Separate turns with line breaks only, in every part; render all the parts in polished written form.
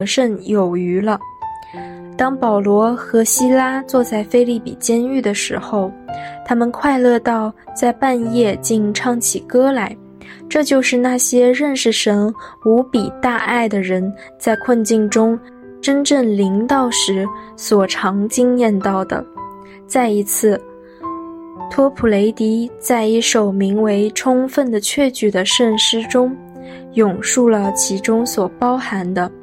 胜有余了。当保罗和希拉坐在腓立比监狱的时候，他们快乐到在半夜竟唱起歌来。这就是那些认识神无比大爱的人在困境中真正临到时所常经验到的。再一次，托普雷迪在一首名为《充分的确据》的圣诗中咏述了其中所包含的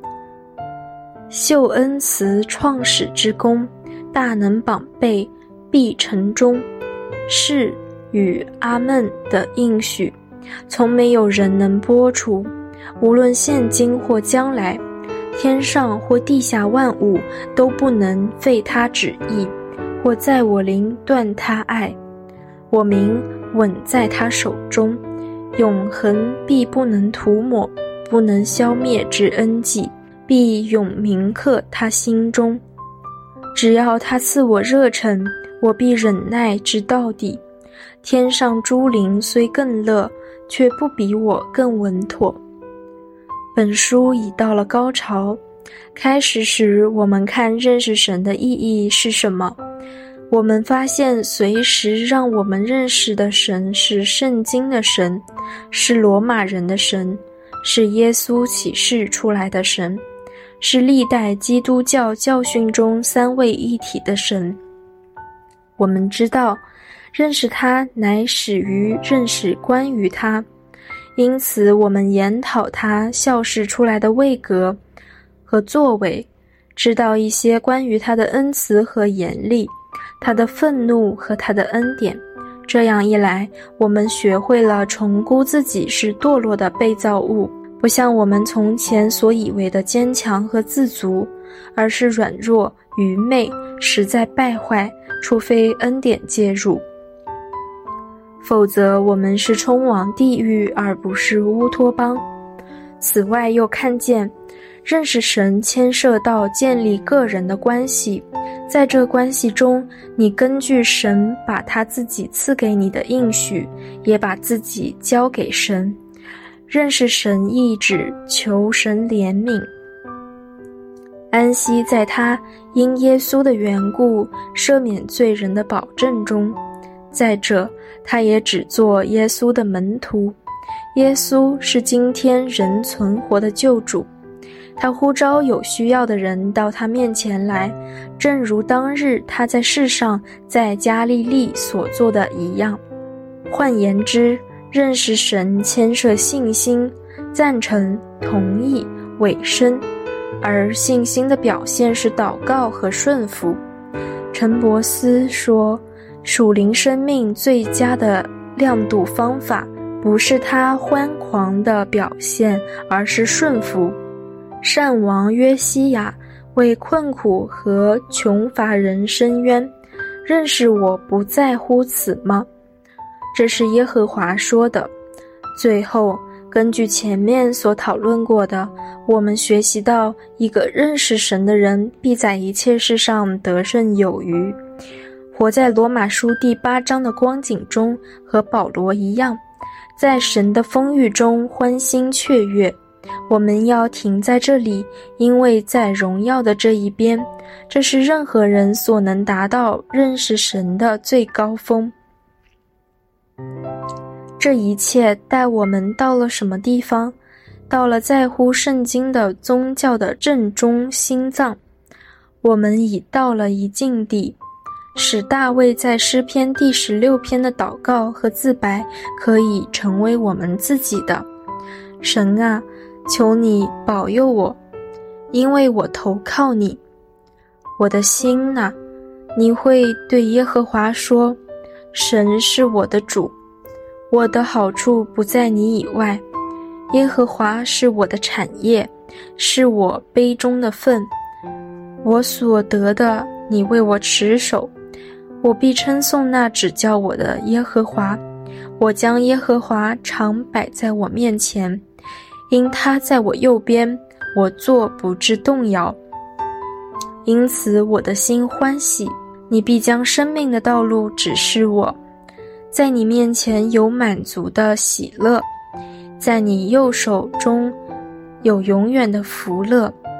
秀恩慈创始之功，大能绑备，必成终，是与阿们的应许，从没有人能拨除，无论现今或将来，天上或地下万物都不能废他旨意，或在我灵断他爱。我名稳在他手中，永恒必不能涂抹，不能消灭之恩纪，必永铭刻他心中。只要他赐我热忱，我必忍耐直到底。天上诸灵虽更乐，却不比我更稳妥。本书已到了高潮，开始时我们看认识神的意义是什么。我们发现随时让我们认识的神是圣经的神，是罗马人的神，是耶稣启示出来的神，是历代基督教教训中三位一体的神。我们知道认识他乃始于认识关于他，因此我们研讨他校示出来的位格和作为，知道一些关于他的恩慈和严厉，他的愤怒和他的恩典。这样一来，我们学会了重估自己是堕落的被造物，不像我们从前所以为的坚强和自足，而是软弱、愚昧，实在败坏，除非恩典介入。否则我们是冲往地狱，而不是乌托邦。此外又看见认识神牵涉到建立个人的关系，在这关系中，你根据神把他自己赐给你的应许，也把自己交给神。认识神意指求神怜悯，安息在他因耶稣的缘故赦免罪人的保证中。再者，他也只做耶稣的门徒。耶稣是今天人存活的救主，他呼召有需要的人到他面前来，正如当日他在世上在加利利所做的一样。换言之，认识神牵涉信心、赞成、同意、委身，而信心的表现是祷告和顺服。陈伯斯说，属灵生命最佳的亮度方法，不是他欢狂的表现，而是顺服。善王约西亚为困苦和穷乏人伸冤，认识我不在乎此吗？这是耶和华说的。最后，根据前面所讨论过的，我们学习到一个认识神的人必在一切事上得胜有余。活在罗马书第8章的光景中，和保罗一样，在神的丰裕中欢欣雀跃。我们要停在这里，因为在荣耀的这一边，这是任何人所能达到认识神的最高峰。这一切带我们到了什么地方？到了在乎圣经的宗教的正中心脏。我们已到了一境地，使大卫在诗篇第16篇的祷告和自白可以成为我们自己的。神啊，求你保佑我，因为我投靠你。我的心啊，你会对耶和华说，神是我的主，我的好处不在你以外。耶和华是我的产业，是我杯中的分，我所得的你为我持守。我必称颂那指教我的耶和华，我将耶和华常摆在我面前，因他在我右边，我坐不致动摇。因此我的心欢喜，你必将生命的道路指示我。在你面前有满足的喜乐，在你右手中有永远的福乐。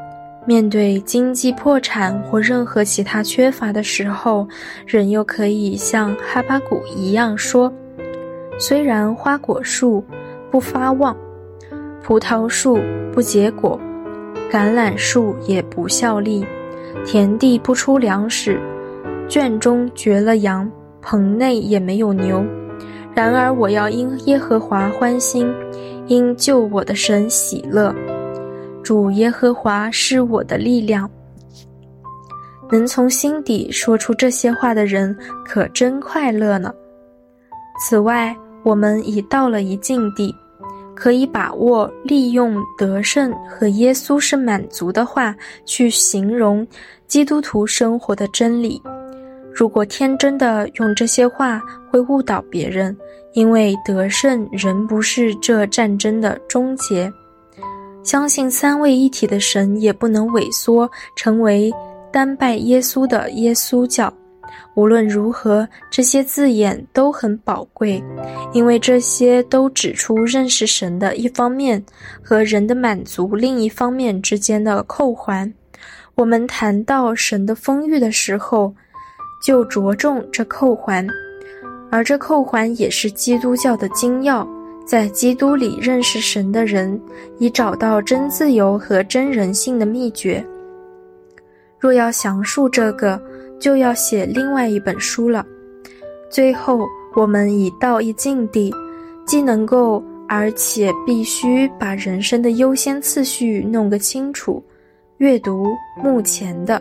面对经济破产或任何其他缺乏的时候，人又可以像哈巴谷一样说：虽然花果树不发旺，葡萄树不结果，橄榄树也不效力，田地不出粮食，圈中绝了羊，棚内也没有牛。然而我要因耶和华欢心，因救我的神喜乐。主耶和华是我的力量。能从心底说出这些话的人，可真快乐呢。此外，我们已到了一境地，可以把握利用得胜和耶稣是满足的话去形容基督徒生活的真理。如果天真的用这些话，会误导别人，因为得胜仍不是这战争的终结。相信三位一体的神也不能萎缩成为单拜耶稣的耶稣教。无论如何，这些字眼都很宝贵，因为这些都指出认识神的一方面和人的满足另一方面之间的扣环。我们谈到神的丰裕的时候，就着重这扣环，而这扣环也是基督教的精要。在基督里认识神的人，已找到真自由和真人性的秘诀。若要详述这个，就要写另外一本书了。最后，我们已到一境地，既能够而且必须把人生的优先次序弄个清楚。阅读目前的。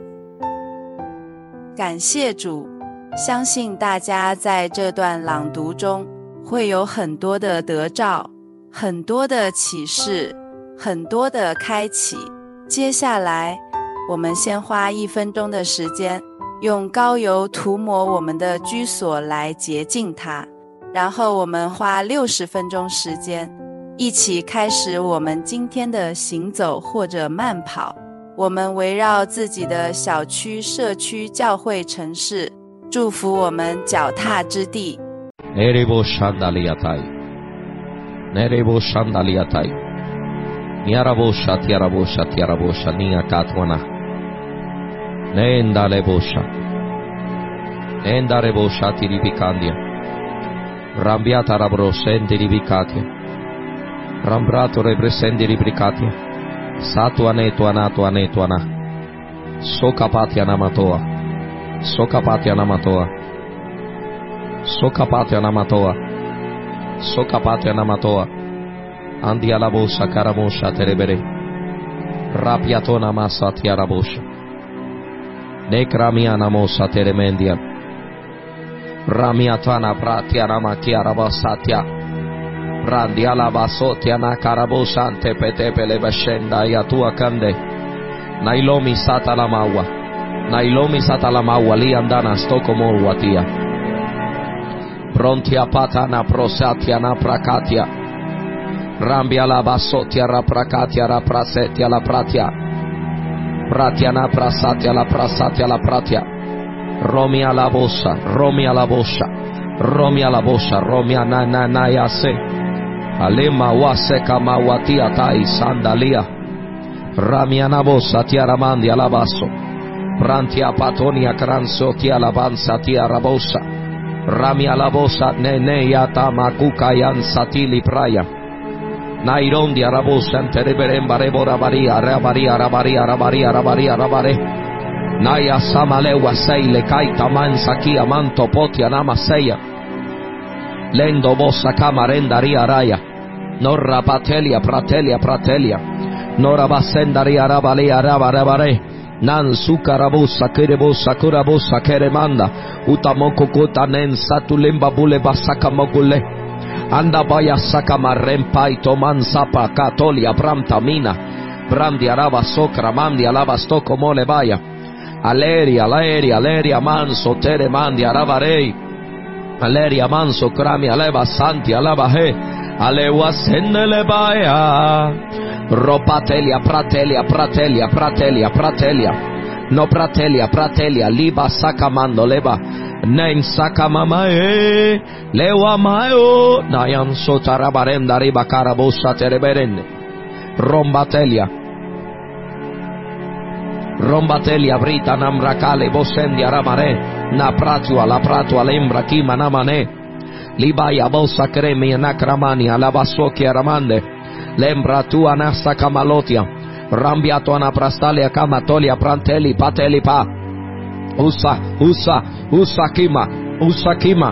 感谢主，相信大家在这段朗读中会有很多的得着，很多的启示，很多的开启。接下来我们先花1分钟的时间，用膏油涂抹我们的居所来洁净它，然后我们花60分钟时间，一起开始我们今天的行走或者慢跑。我们围绕自己的小区、社区、教会、城市，祝福我们脚踏之地。
Nerebo Shandaliatai, Nerebo Shandaliatai, Niarabosha, Tiarabosha, Tiarabosha, Nia Katwana, Nendalebosha, Nendarebosha, Tiribicandia, Rambiata Rabrosende Ribicatia, Rambrato Represendi Ribricatia, Satuane Tuana Tuane Tuana, Socapatia Namatoa, Socapatia Namatoa.Sokapatia namatoa Andia la bosha karamosha terebere Rapiatona masa tiarabosha Nekramia namosa teremendia Ramiatana pratia namakia rabasatia Randia la basotia na karabosha antepetepele bashenda ya tua kande Nailomi sata la maua Nailomi sata la maua liandana stokomo watia Prontia patana prosatia na prakatia Rambia la basotia ra prakatia ra prasetia la pratia Pratia na prasatia la prasatia la pratia Romia la bosha Romia la bosha Romia la bosha Romia na yase Alema wase kama watia tai sandalia Ramia na bosha tia ramandia la baso Prantia patonia kranso tia labansa tia rabosa Ramia la bosa nene yata makuka yan satili praya Nairondia rabosa tereberemba rebora baria rabaria rabaria rabaria rabaria rabare Naya samalewa seile kaita mansa kia manto potia namaseya Lendo bosa kamarenda ria raya Norra patelia pratelia pratelia Nora basendaria rabalia rabarabare Nan sukarabosa kerebosa kurabosa keremanda utamoko kota nen satulemba bule basaka mogule anda baya saka marempai toman sapa katolia bramtamina brandi araba sokra mandi alaba stoko mole baya aleria manso tere mandi araba rei aleria manso krami aleba santi alaba he alewa sennele baya Ropatelia, pratelia, pratelia, pratelia, pratelia. No pratelia, liba sakamando leba. Nen sakamama lewa mayo. Nayan sotarabarenda riba karabosa tereberende. Rombatelia. Rombatelia brita namrakale bosendi aramare na pratua la pratua lembra kima namane libaya bosa kremi nakramani alabasoki aramande lembra tua nasa kamalotia rambiato anaprastalia kamatolia pranteli pateli pa usa kima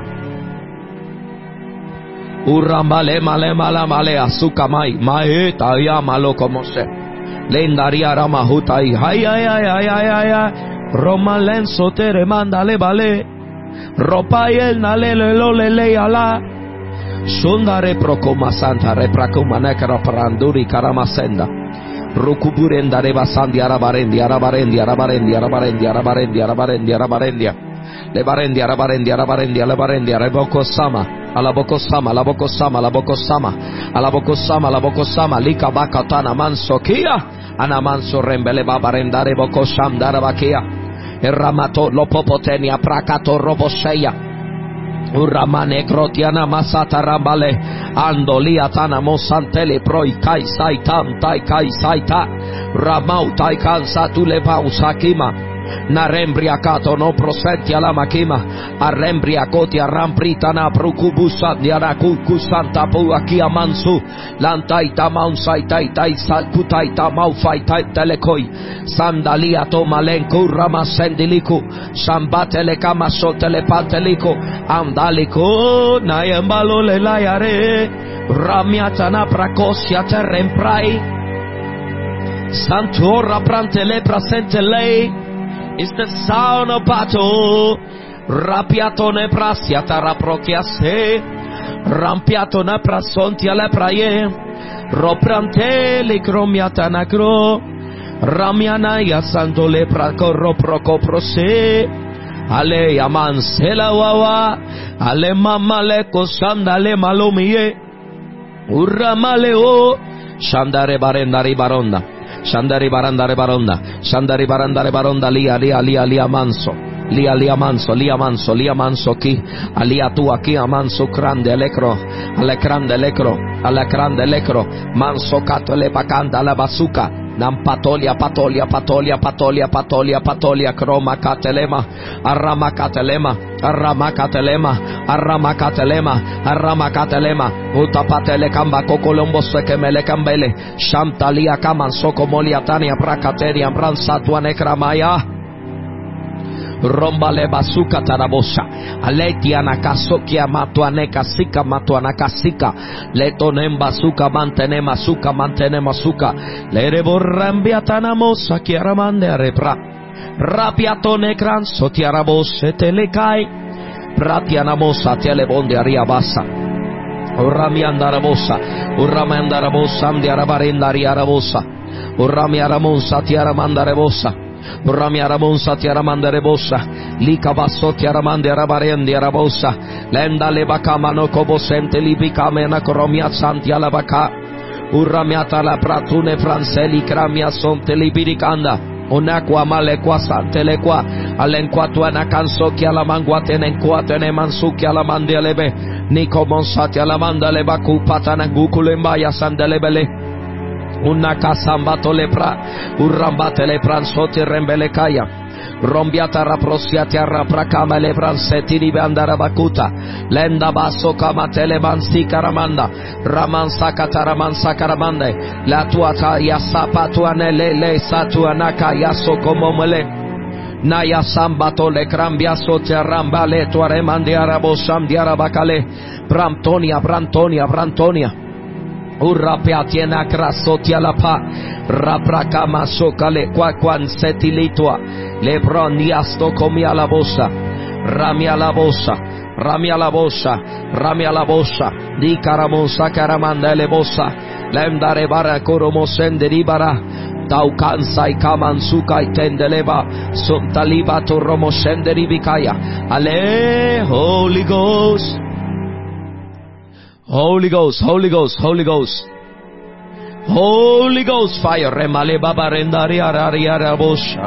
urambale male asuka mai taya maloko mose lendaria ramahutai hay Roma lenso tere mandale vale ropayel nalele lolele ala sundare prokoma santa reprakuma nekra paranduri karamasenda rukuburenda reba sandi arabarendi lebarendi reboko sama alabokosama likabakatana mansokia anamanso rembele babarendare boko shamdara bakia eramato lopopotenia prakato roboseya uramane krotiana masata rambale andolia tana mosantele proi kai saitam tai kai saita ramau tai kansa tule pausakima narembria kato no prosenti ala makima arembria koti aramprita na prukubusa diana kusanta pu akia mansu lantai tamaun saitai tai salkutai tamau faitai telekoi sandalia to malenku ramasendiliku sambatele kama sotele pateliko andaliko nayembalo le layare ramiatana prakosia terremprai santora prantele prasentele. It's the sound of battle. Rapiatone prasiata raprochiase. Rampiatone prasontia le praie. Roprante le cromiata nacro. Ramiana ya santo le pracorro procoprose. Ale amansela wawa. Ale mama le cosanda le malomie. Urramale o. Shandare barendari baronda. Shandari barandare baronda lia manso ki alia tua ki amanso grande lecro manso catole bacanda la basuka nam patolia croma catelema arrama catelema utapatele kamba kokolombo sekemele kambele shamtalia kama soko molia tania prakateria bransa tuanekramaya rombale basuka tarabosa aletia nakasokia matuaneka sika matuanakasika letonemba suka mantene suka lereborrambia tanamosa kiaramande arepra rapiatone kran sotiarabose telekai pratianamosa telebonde ariabasa uramiandarabosa andiarabarendariarabosa uramiaramonsa tiaramandarebosa Ramia Ramonsa Tiaramanda Rebosa, Lika Basso Tiaramande Arabarendi Arabosa, Lenda Lebacamano Cobosente Libicamena Cromia Santia Labaca, Uramiata la Pratune Franceli Cramia Sonte Libiricanda, Unaqua Malequa Santelequa, Alenquatuana Cansokia la Manguatene Quatene Mansukia la Mandelebe, Nico Monsati Alamanda Lebacu Patana Guculembaya Sandelebele. Una casambato lepra, urrambate lepran soti rembelekaya, rombiata raprosiati arrapracama lepranseti di bandara bakuta, lenda basso kamatele mansi caramanda, ramansa cataramansa caramande, la tua yasapa tuanele le satuanaka yaso comomele. Naya sambato le crambia soti arrambale tuaremandi arabosam di arabacale, Brantonia. Urrapiatiena crasotia la pa rapracama socale quaquan setilitua lebroniasto comia la bossa ramia la bossa di caramosa caramanda le bossa lendare bara coromosende ribara taucansa i kamansuka i tendeleva sontaliba torromosende ribicaya ale Holy Ghost fire remale babarendari ariabosha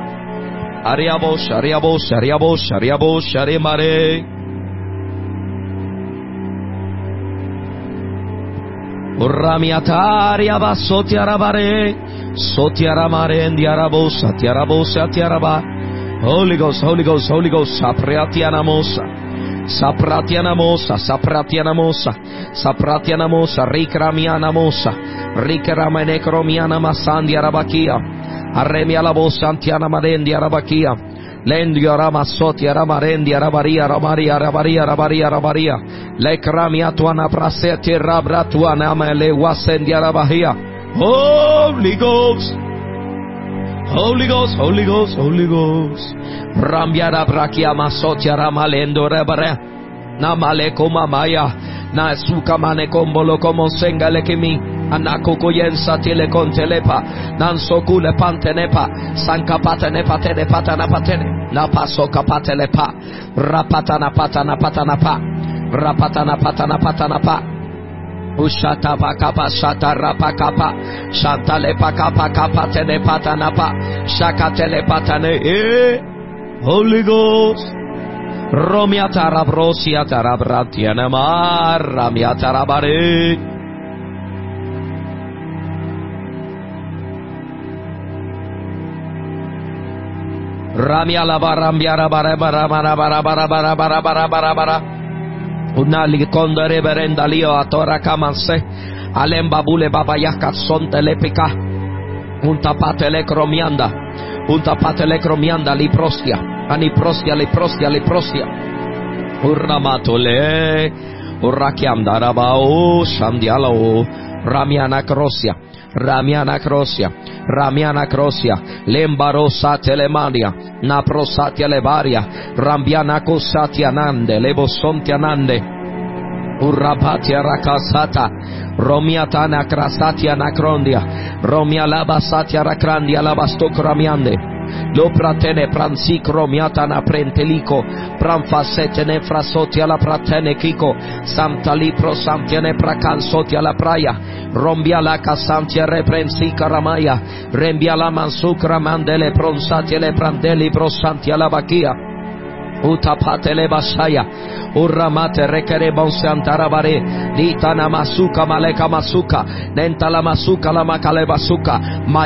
remare Uramiataria basotiarabare. Sotiaramare ndiarabosa tiarabosa tiaraba. Holy Ghost, Holy Ghost, Holy Ghost. Sapriatianamosa. Sapratianamosa, sapratianamosa, sapratianamosa, rikramianamosa, rikramane masandi arabakia, arremia la bossa antiana marendi arabakia, lendio ramasoti aramarendi arabaria, ramaria, rabaria, rabaria, rabaria, lekramia tuana praseti rabra tuana mele wasendi arabahia. Holy Ghost, Holy Ghost, Holy Ghost, Holy Ghost. Rambiara brakia masotia ramalendo rebare. Namale koma maya. Na suka mane kombolo komo sengale kimi. Anako koyensa tele kontelepa. Nanso kule pantenepa. Sankapata nepa tene patana patene. Napaso kapatelepa. Rapatana patana patana pa. Rapatana patana patana pa. Ushata pakapa shata rapakapa shantale pakapa kapa tene patanapa shakatele patane. Holy Ghost Romia tarabrosia tarabratiana mar ramia tarabare. Ramia lava rambia bara bara bara bara bara bara bara bara bara bara. Unali konda reverenda lio atora kamanse alemba bule baba yaka sonte lepika untapate le cromianda li prostia ani prostia le prostia le prostia urramatole urrakiamda rabao shandialo ramiana crosia lembarosa telemania na prosatia levaria rambiana cosatia nande lebosontia nande urrapatia rakasata romiatana krasatia nakrondia romia labasatia rakrandia labastokramiande lo pratene pransik romiatana prentelico pranfasetene frasotia la pratene kiko samtali prosamtiene prakansotia la praia rombia la casantia reprensika ramaya rembia la mansukra mandele pronsatia le prandeli prosantia la bakia utapate le basaya urramate rekere bonsantarabare ditana masuka maleka masuka nentala masuka la makale basuka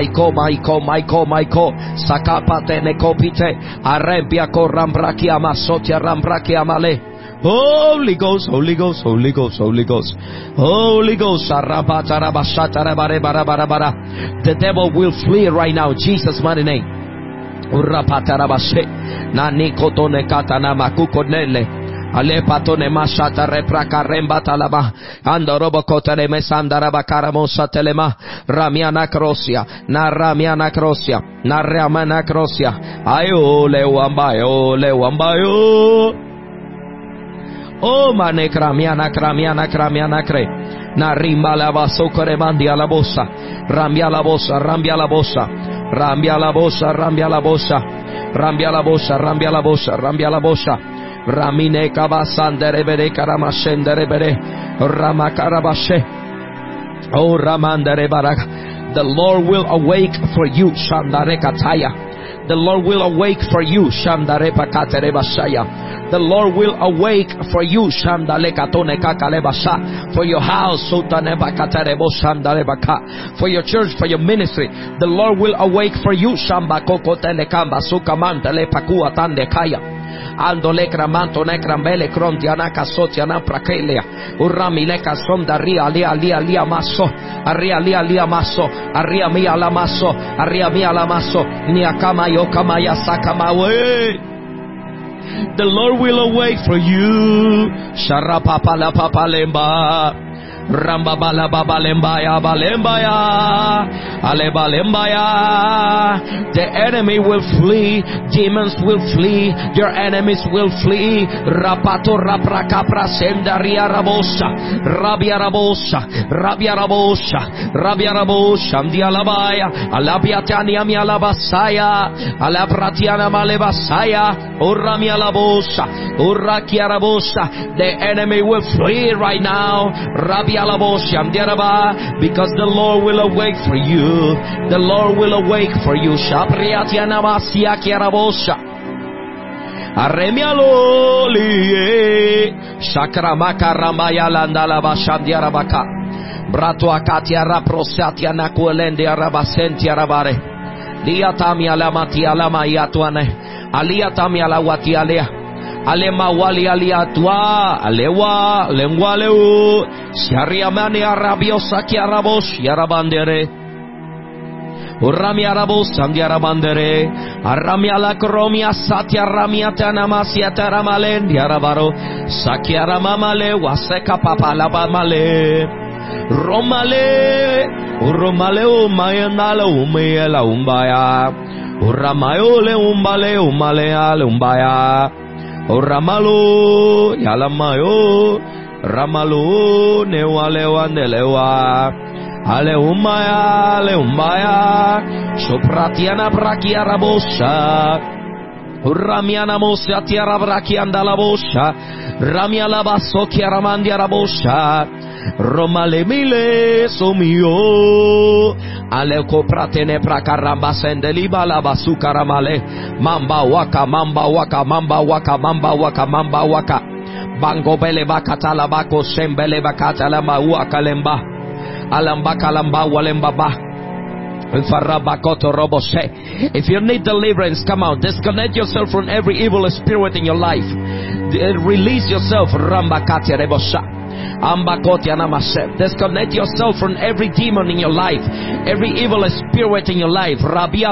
maiko sakapate nekopite arempia korambrakia masotia rambrakia male. Holy Ghost, Holy Ghost, Holy Ghost, Holy Ghost, Holy Ghost. The devil will flee right now, Jesus' mighty name. Urapatarabashe nani kotone katana makukonele ale patone mashata repraka rembata laba andorobo kotele mesandara bakaramo satelema ramiana krosia na ramiana krosia na ramana krosia ayo lewambayo o mane kramiana kre na rimba la basokore mandia la bossa rambia la bossa rambia la bossa rambia la bossa rambia la bossa rambia la bossa rambia la bossa rambia la bossa ramine kabasandere bere karamashendere bere ramakarabashe o ramandere baraka. The Lord will awake for you shandare kataya. The Lord will awake for you shandare pakatere bashaya. The Lord will awake for you shandale katone kakalebasha, for your house sutane bakaterebo shandale baka, for your church, for your ministry. The Lord will awake for you shamba kokotele kamba sukamantele pakua tande kaya. Andole kramanto nekrambele krontiana kasotiana prakelia urramile kasonda ria lia maso aria lia maso aria mia la maso niakama yokama ya sakamawe. The Lord will awake for you sharapapa la papa lemba ramba bala baba lembaya balembaya alebalembaya. The enemy will flee, demons will flee, your enemies will flee. Rapato rapraka prasenda ria rabosa rabia rabosa ndialabaya alabiatania mi alabasaya alapratiana malebasaya urami alabosa urakia rabosa. The enemy will flee right now because the Lord will awake for you. The Lord will awake for you. Shapriatiana masia kiarabosa aremialoli shakramaka ramaya landala bashandiarabaka Brato akatia raprosatia nakuelende arabasenti arabare. Liatami alamati alama yatuane. Aliatami alawati alea. Alema wali aliatwa. Alewa. Lengwaleu. Shariamani arabiosa kiarabosh yarabandere. Urami arabos sandiarabandere. Arami alakromia satya ramia tanamasia taramalen diarabaro. Sakiaramamale waseka papalabamale. Romale, Romale, Umayanala, Umayala, Umbaya, Uramayole, Umbale, Umalea, Umbaya, Uramalo, Yalamayo, Ramalo, Newale, Wandelewa, Ale Umbaya, Ale Umbaya, Sopratiana Brakia Rabosha. Ramiana mosia tiara brakianda la bosha, Ramiala basso chiaramandia la bosha, Romale mile somio, Ale copratene pracaramba sendeliba la basuka ramale, Mamba waka, Mamba waka, Mamba waka, Mamba waka, Mamba waka, Bango bele bakata la bako shembele bakata la mauaka lemba, Alamba kalamba walemba ba. If you need deliverance, come out. Disconnect yourself from every evil spirit in your life. Release yourself. Disconnect yourself from every demon in your life, every evil spirit in your life.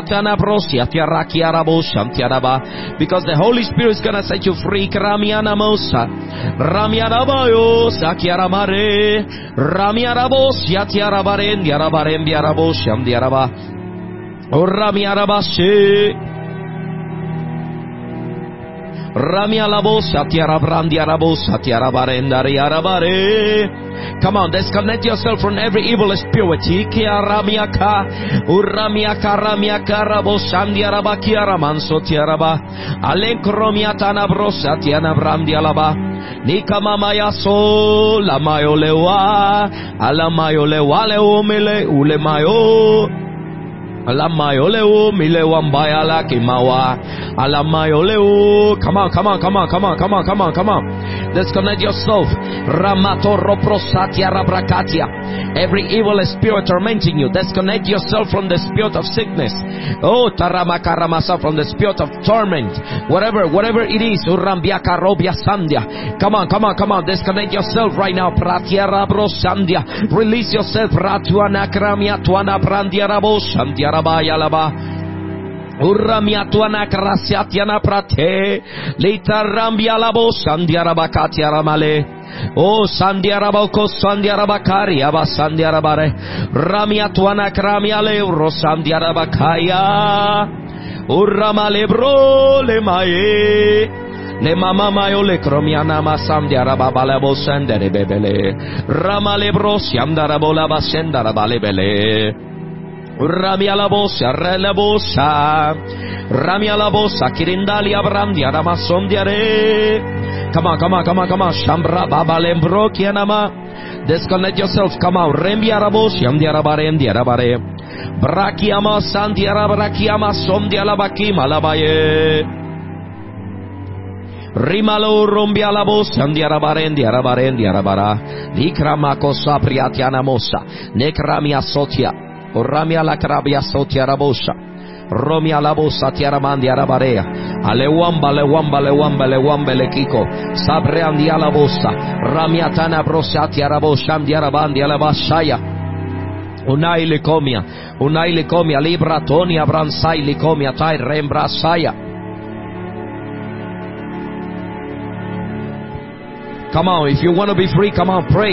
Because the Holy Spirit is gonna set you free. Ramia la bosa, tiara brandia rabosa, tiara barendari arabare. Come on, disconnect yourself from every evil spirit. Ikia ramiaka, uramiaka, ramiaka, raboshandia rabakia ramanso tiaraba. Alenkromiata na brosa, tiana brandia laba. Nika mama yaso, la mayo lewa, ala mayo lewa leumile, ule mayo. Alamayoleu milewambaya la kimawa. Alamayoleu. Come on. Disconnect yourself. Ramato roprosatia rabrakatia. Every evil spirit tormenting you, disconnect yourself from the spirit of sickness. Oh, taramakaramasa, from the spirit of torment. Whatever it is. Urambiaka robia sandia. Come on. Disconnect yourself right now. Pratia rabrosandia. Release yourself. Ratuana kramia tuana brandia raboshandia. Yalaba Uramiatuana Krasiatiana Prate Lita Rambialabo Sandiarabakatia Ramale. Oh Sandiaraboko Sandiarabakari Aba Sandiarabare Ramiatuana Kramiale Rosandiarabakaya Uramalebro le mae le mama mayo le kromiana masam diarabala bo sendere bebele Ramalebro Siamdarabola Basendarabale Ramia la bossa, Ramia la bossa, Kirindali Abram diaramasom diare. Come on. Shambra baba lembro kianama. Disconnect yourself. Come on. Rembiarabos, Yamdiarabare. Brakiama Sandiarabrakiama som dialabaki malabaye. Rimalo rombialabos, Yamdiarabara. Likramako sapriatiana mossa. Nekramia sotia. Ramia la carabia sotia rabosha. Romia la bossa tiaramandi arabarea. Ale wamba le kiko. Sabreandi la bossa. Ramia tana brosati arabosha diarabandi alabashaya. Unai licomia. Libra tonia bransai licomia tai rembrasaya. Come on, if you want to be free, come on, pray.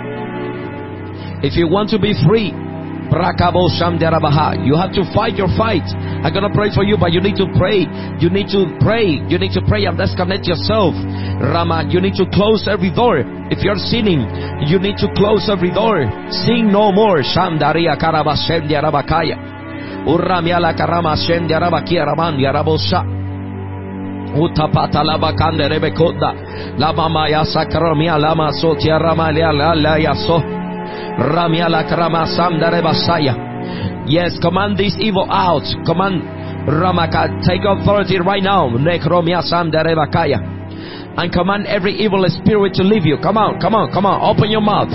If you want to be free, you have to fight your fight. I'm gonna pray for you, but you need to pray. You need to pray and disconnect yourself. Rama, you need to close every door. If you're sinning, you need to close every door. Sin no more. Shandaria karabashem diarabakaya. Uramiala karama shem diarabakia ramandia rabosa. Utapata laba kande rebekoda. Lama maya sakromia lama sotia ramalia la yaso. Ramiala krama samdare basaya. Yes, command this evil out. Command Ramaka, take authority right now. Nekromia samdare bakaya. and command every evil spirit to leave you. Come on, come on, come on. Open your mouth.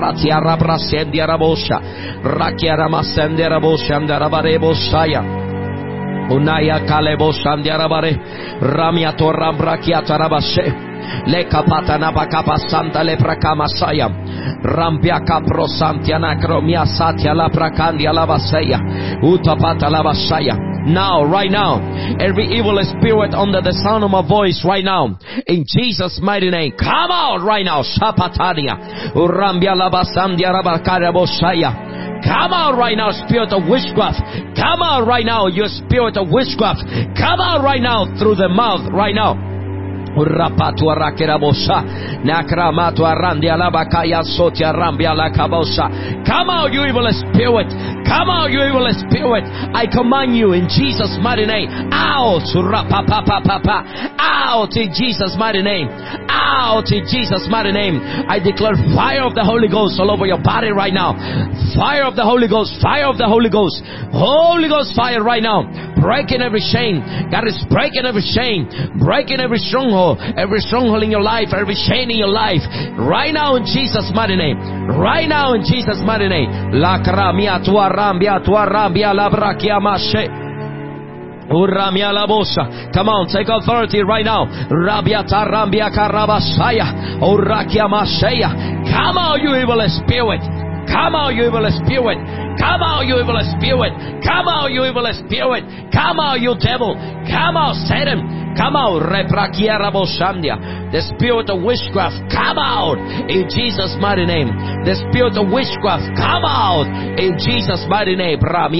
Unaya kalebo sandiarabare ramia toram brakiata rabashe le kapata nabakapa santa le prakama saya rambia kapro santiana kromia satya la prakandia la basaya utapata la basaya. Now, right now, every evil spirit under the sound of my voice right now, in Jesus' mighty name, come out right now. Shapatania urambia la basandia rabakara bosaya. Come out right now, spirit of witchcraft. Come out right now, your spirit of witchcraft. Come out right now through the mouth right now. Urapatu arakerabosa nakramatu arandia labakaya sotia rambia lakabosa. Come out, you evil spirit. Come out, you evil spirit. I command you in Jesus' mighty name. Out. Rapapapapapa. Out in Jesus' mighty name. Out in Jesus' mighty name. I declare fire of the Holy Ghost all over your body right now. Fire of the Holy Ghost. Fire of the Holy Ghost. Holy Ghost fire right now. Breaking every chain. God is breaking every chain. Breaking every stronghold. Every stronghold in your life, every chain in your life, right now in Jesus' mighty name. Right now in Jesus' mighty name. La kramia tua rambia la brakia mashe. Uramia la bosa. Come on, take authority right now. Rabia tarambia karabashaya. Urakia masheya. Come out, you evil spirit. Come out, you evil spirit. Come out, you evil spirit. Come out, you evil spirit. Come out, you devil. Come out, Satan. Come out, the spirit of witchcraft, come out in Jesus' mighty name. The spirit of witchcraft, come out in Jesus' mighty name.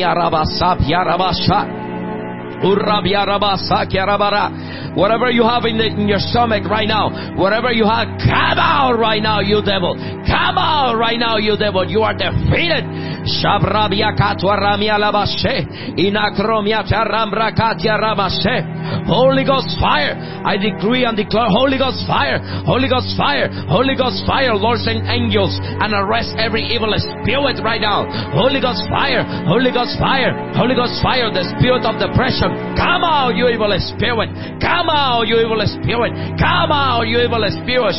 Whatever you have in your stomach right now, whatever you have, come out right now, you devil. Come out right now, you devil. You are defeated. Holy Ghost fire. I decree and declare Holy Ghost fire. Holy Ghost fire. Holy Ghost fire. Lord, send angels and arrest every evil spirit right now. Holy Ghost fire. Holy Ghost fire. Holy Ghost fire. The spirit of depression. Come out, you evil spirit. Come out, you evil spirit. Come out, you evil spirit.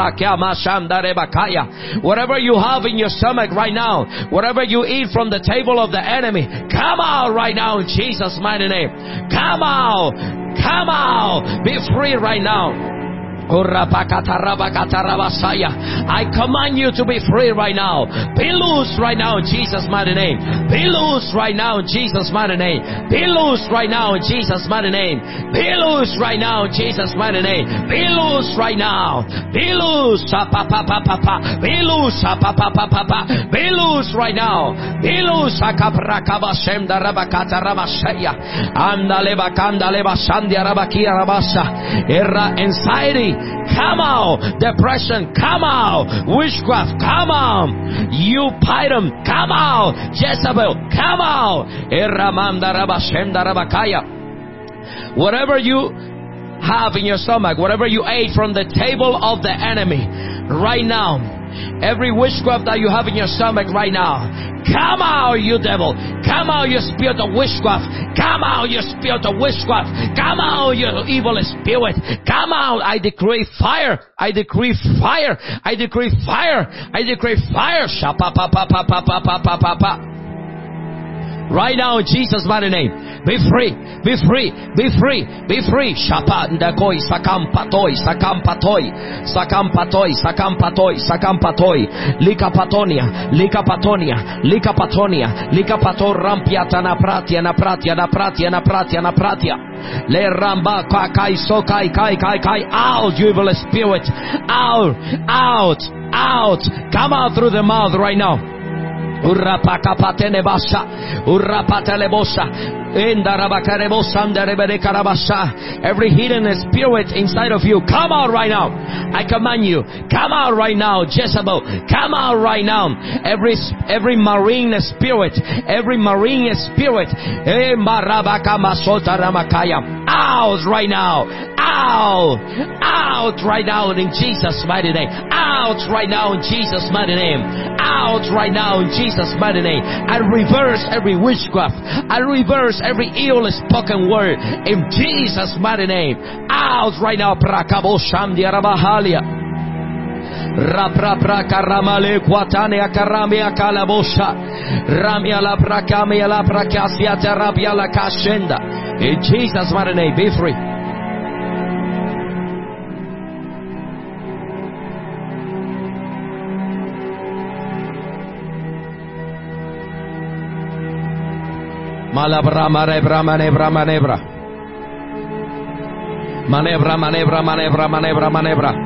Whatever you have in your stomach right now, whatever you eat from the table of the enemy, come out right now in Jesus' mighty name. Come out. Come out. Be free right now. I command you to be free right now. Be loose right now in Jesus' mighty name. Be loose right now in Jesus' mighty name. Be loose right now in Jesus' mighty name. Be loose right now in Jesus' mighty name. Be loose right now. Be loose. Be loose. Be loose right now. Be loose. Anxiety, come out. Depression, come out. Witchcraft, come out. You Python, come out. Jezebel, come out. Whatever you have in your stomach, whatever you ate from the table of the enemy, right now, every witchcraft that you have in your stomach right now, come out, you devil. Come out, you spirit of witchcraft. Come out, you spirit of witchcraft. Come out, you evil spirit. Come out. I decree fire. I decree fire. I decree fire. I decree fire. Right now in Jesus' mighty name. Be free. Be free. Be free. Be free. Shapandakoi sakampatoi sakampatoi sakampatoi sakampatoi sakampatoi likapatonia likapatonia likapatonia likapato rampiata na pratia na pratia na pratia na pratia na pratia le ramba kai so kai kai kai kai. Out, you evil spirit. Out, out, out. Come out through the mouth right now. Urapakapatenebasha, urapatelebosa, every hidden spirit inside of you, come out right now. I command you, come out right now. Jezebel, come out right now. Every marine spirit, Out right now. Out. Out right now in Jesus' mighty name. Out right now in Jesus' mighty name. Out right now in Jesus' mighty name. I reverse every witchcraft. I reverse every ill spoken word in Jesus' mighty name. Out right now. Prakabo Shamdia Rabahalia. Rapra karamale kwatane akarame akalabosha ramia la prakame la prakasia terapia la kashenda. In Jesus' mighty name, be free. Malabra manebra manebra manebra manebra manebra manebra manebra manebra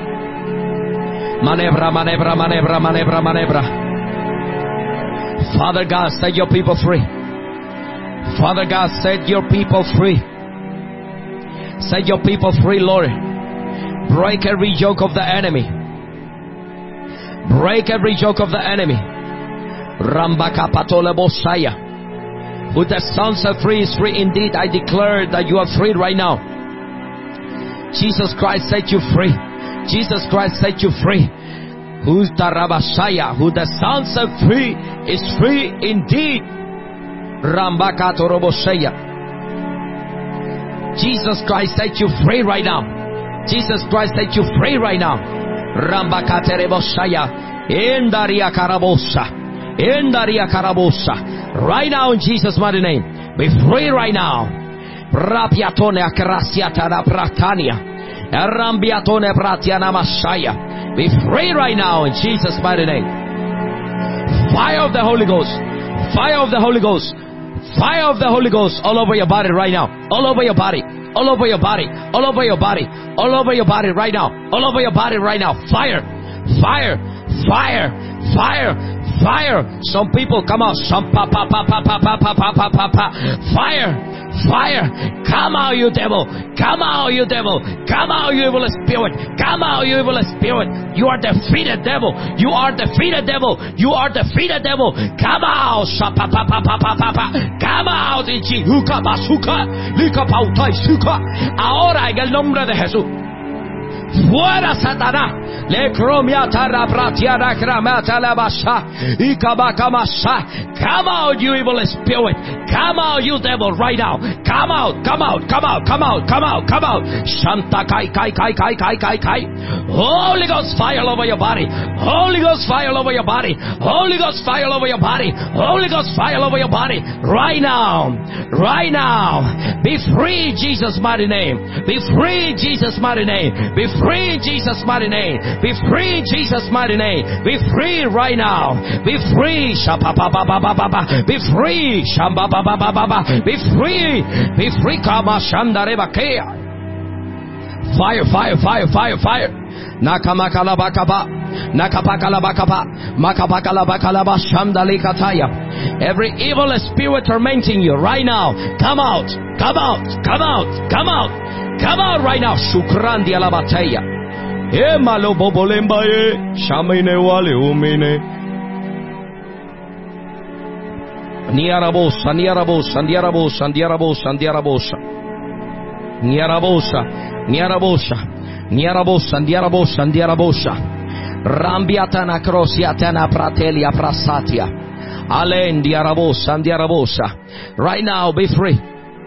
manebra manebra manebra manebra manebra. Father God, set your people free. Father God, set your people free. Set your people free, Lord. Break every yoke of the enemy. Break every yoke of the enemy. Rambaka patole bosaya. Who the Son set free is free indeed. I declare that you are freed right now. Jesus Christ set you free. Jesus Christ set you free. Who's the Rabashaya? Who the Son set free is free indeed. Rambaka toroboshaya. Jesus Christ set you free right now. Jesus Christ set you free right now. Rambaka tereboshaya. Endaria karabosa. Endaria karabosa. Right now in Jesus' mighty name. Be free right now. Rapiatone akrasiata la pratania. Rambiatone pratiana mashaya. Be free right now in Jesus' mighty name. Fire of the Holy Ghost. Fire of the Holy Ghost. Fire of the Holy Ghost all over your body right now. All over your body. All over your body. All over your body. All over your body right now. All over your body right now. Fire. Fire. Fire. Fire. Fire. Some people come out. Some pa pa pa pa pa pa pa pa pa pa pa. Fire. Fire. Come out, you devil. Come out, you devil. Come out, you evil spirit. Come out, you evil spirit. You are defeated, devil. You are defeated, devil. You are defeated, devil. Come out. Pa pa pa pa pa pa pa. Come out, Ichihuka Basuka. Lika Pautai Suka. Ahora en el nombre de Jesús. Fuera Satanás. Le cromiata la pratiana cramata la basha. Ikabakamasa. Come out, you evil spirit. Come out, you devil, right now. Come out, come out, come out, come out, come out, come out. Shanta kai kai kai kai kai kai kai. Holy Ghost fire over your body. Holy Ghost fire over your body. Holy Ghost fire over your body. Holy Ghost fire over your body. Right now. Right now. Be free, Jesus' mighty name. Be free, Jesus' mighty name. Be free, Jesus' mighty name. Be free, Jesus' mighty name. Be free right now. Be free. Be free. Be free. Be free. Fire, fire, fire, fire, fire. Nakamakalabakaba. Nakapakalabakaba. Makapakalabakaba shamdalikataya. Every evil spirit tormenting you right now. Come out. Come out. Come out. Come out. Come out right now. Shukrandi alabataya. Malo bobolemba shamine wale umine. Niarabosa, niarabosa, niarabosa, niarabosa, niarabosa. Niarabosa, niarabosa, niarabosa, niarabosa, niarabosa. Rambiatana crosiatana pratelia prasatia. Alen diarabosa, diarabosa. Right now, be free.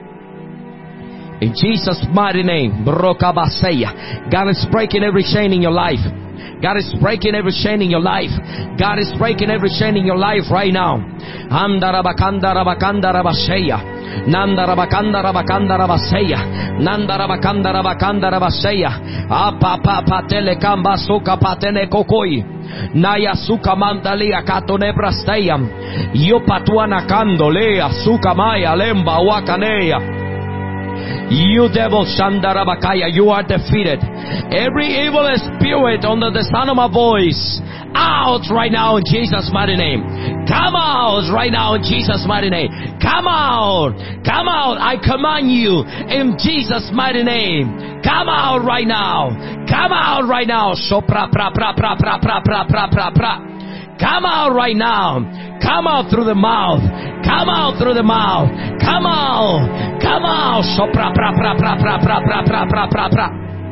In Jesus' mighty name, Brokabaseya. God is breaking every chain in your life. God is breaking every chain in your life. God is breaking every chain in your life right now. Andarabakanda rabakanda rabaseya. Nandarabakanda rabakanda rabaseya. Nandarabakanda rabakanda rabaseya. Apa papa telekamba suka patene kokoi. Naya suka mandalia katone brasteya. Yo patuana kandolea suka maya lemba wakaneya. You devil Shandarabakaya, you are defeated. Every evil spirit under the sound of my voice, out right now in Jesus' mighty name. Come out right now in Jesus' mighty name. Come out. Come out. I command you in Jesus' mighty name. Come out right now. Come out right now. Sopra pra pra pra pra pra pra pra pra pra. Come out right now. Come out through the mouth. Come out through the mouth. Come out. Come out. out. Sopra pra pra pra pra pra pra pra pra pra pra.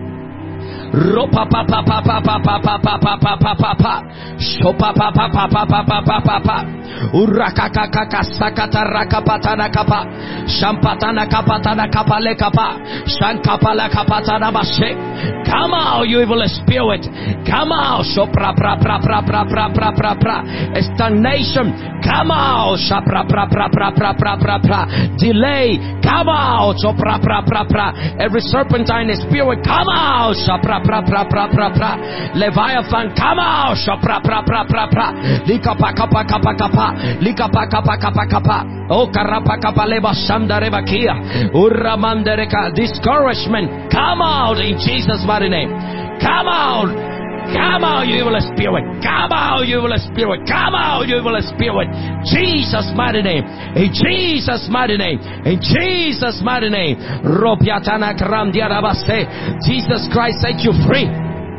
Ropa pa pa pa pa pa pa pa pa pa pa pa pa pa. Sopa pa pa pa pa pa pa pa pa pa. Uraka ka ka ka sakata rakapatana kapa. Shampatana kapatana kapale kapa. Shankapala kapatana bashe. Come out, you evil spirit. Come out. Sopra pra pra pra pra pra pra pra pra. Stagnation. Come out. Sopra pra pra pra pra pra pra pra. Delay. Come out. Sopra pra pra pra. Every serpentine spirit. Come out. Sopra pra pra pra pra pra. Leviathan. Come out. Sopra pra pra pra pra. Likapa kapa kapa kapa. Likapa kapa kapa kapa. Oh karapa kapa leba shamdareba kia. Uramandereka. Discouragement. Come out in Jesus' mighty name. Come out. Come out, you evil spirit. Come out, you evil spirit. Come out, you evil spirit. Jesus' mighty name. In Jesus' mighty name. In Jesus' mighty name. Ropiatana kram diarabase. Jesus Christ set you free.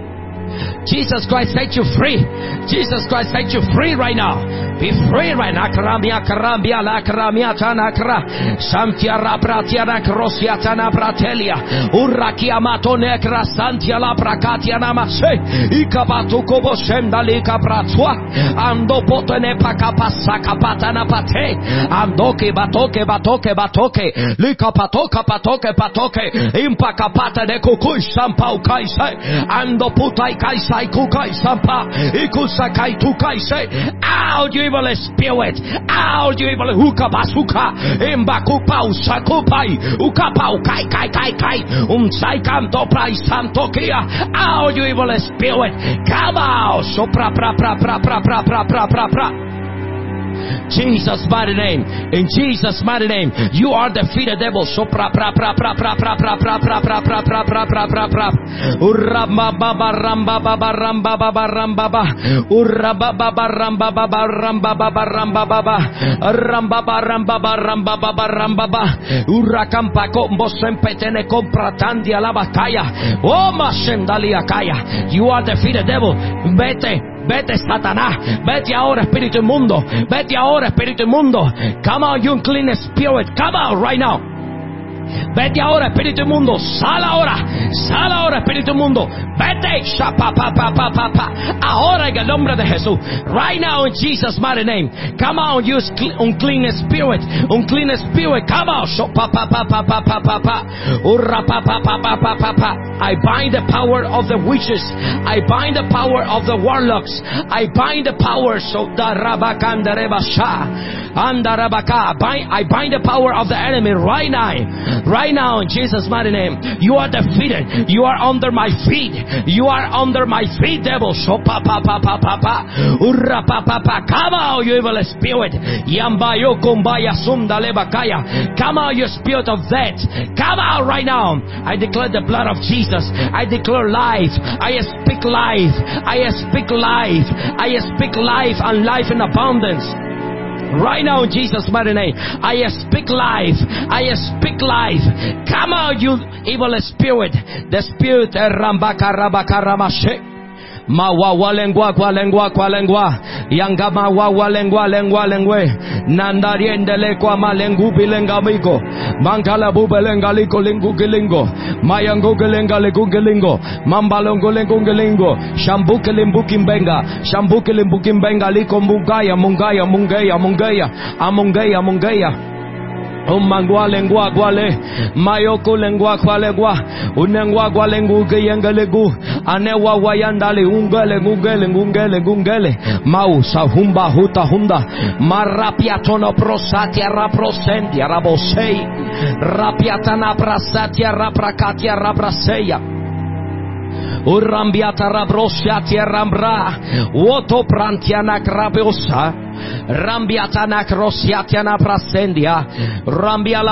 Jesus Christ set you free. Jesus Christ set you free right now. Be free right now. Karambia karambia la karamia tana kra. Samtia rapratia na krosia tana bratelia. Urakia matone kra santia la prakatia na mase. Ikabatu kobo shemdali kapratwa. Ando potene pakapasa kapatana pate. Andoke batoke batoke batoke. Lika patoka patoke patoke. Impakapata de kukui sampau kaise. Ando putai kaisai kukai sampa. Ikusakai tu kaise. Out you evil spirit. Out you evil hukabasuka. Imbakupau sakupai. Ukapau kai kai kai kai. Sai canto prai santokia. Out you evil spirit. Come out. Sopra pra pra pra pra pra pra pra pra pra. Jesus' mighty name. In Jesus' mighty name. You are defeated, devil. Sopra pra pra pra pra pra pra pra pra pra pra pra pra pra pra pra. Uramba baba ramba baba ramba baba ramba baba. Uraba baba ramba baba ramba baba ramba baba. Ramba baba ramba baba ramba baba ramba baba. Urakampa combo sempetene compratandi alla battaglia. Oh mascendalia kaya. You are defeated, devil. Vete Satanás, vete ahora espíritu inmundo, vete ahora espíritu inmundo. Come out you unclean spirit, come out right now. Vete ahora espíritu inmundo, sal ahora espíritu inmundo. Vete, ahora en el nombre de Jesús. Right now in Jesus' mighty name. Come out you unclean spirit, come out. I bind the power of the witches. I bind the power of the warlocks. I bind the powers of the Rabakandarebasha. I bind the power of the enemy right now. Right now in Jesus' mighty name. You are defeated. You are under my feet. You are under my feet, devil. Come out, you evil spirit. Come out, you spirit of death. Come out right now. I declare the blood of Jesus. I declare life. I speak life. I speak life. I speak life and life in abundance. Right now in Jesus' mighty name. I speak life. I speak life. Come out, you evil spirit. The spirit Rambaka Rabaka Ramashe. Mawawa lengua kwa lengua yanga mawawa lengua nandariendele kwa malengu bilenga miko mangala bubelenga liko lingu gilingo mayango gelenga liko gilingo mambalongo lengo gilingo shambuke limbuki mbenga liko mungaya Umangwa lengua gwale mayoko lengua kwalengua unengwa gwalengu geyengelegu anewa wayandale ungele mau sahumba huta hunda marapiatono prosatia raprosendia rabosei rapiatana prasatia raprakatia rabraseya Urambiata rabrosatia rambra woto prantiana krabeosa Rambiata na krosiatia na prasendia Rambia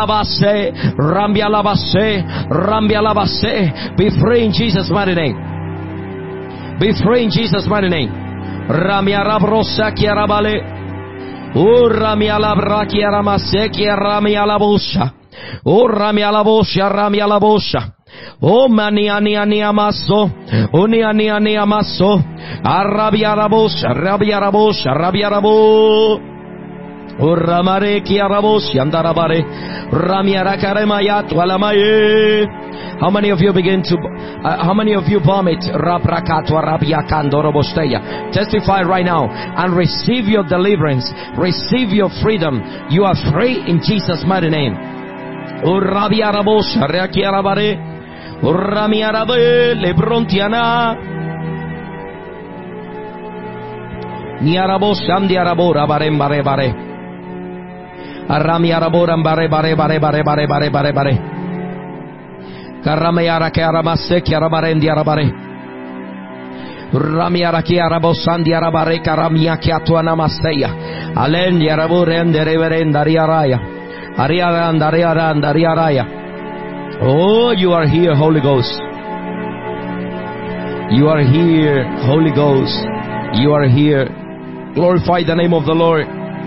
labase. Be free in Jesus' mighty name. Be free in Jesus' mighty name. Ramia rabrosa kiarabale Uramia labrakia ramasekia ramia labosha Uramia labosha Oh mani amaso, oni amaso, arabia rabos, Uramare kiarabos yandarabare ramiara karemayat walamaye. How many of you begin to how many of you vomit? Raprakatwa rabiakandorobosteya. Testify right now and receive your deliverance, receive your freedom. You are free in Jesus' mighty name. Urabiarabos reakiarabare uramiarabe lebrontiana niarabos yandiarabora barembare bare aramiaraboram bare bare bare bare bare bare bare bare Karamayara Karamase Karabarendi Arabare Ramiara Kiarabosandi Arabare Karamia Kiatuana Masteya Alendi Araburende Reverenda Riaraya Ariaranda Riaranda Riaraya. Oh, you are here, Holy Ghost. You are here, Holy Ghost. You are here. Glorify the name of the Lord.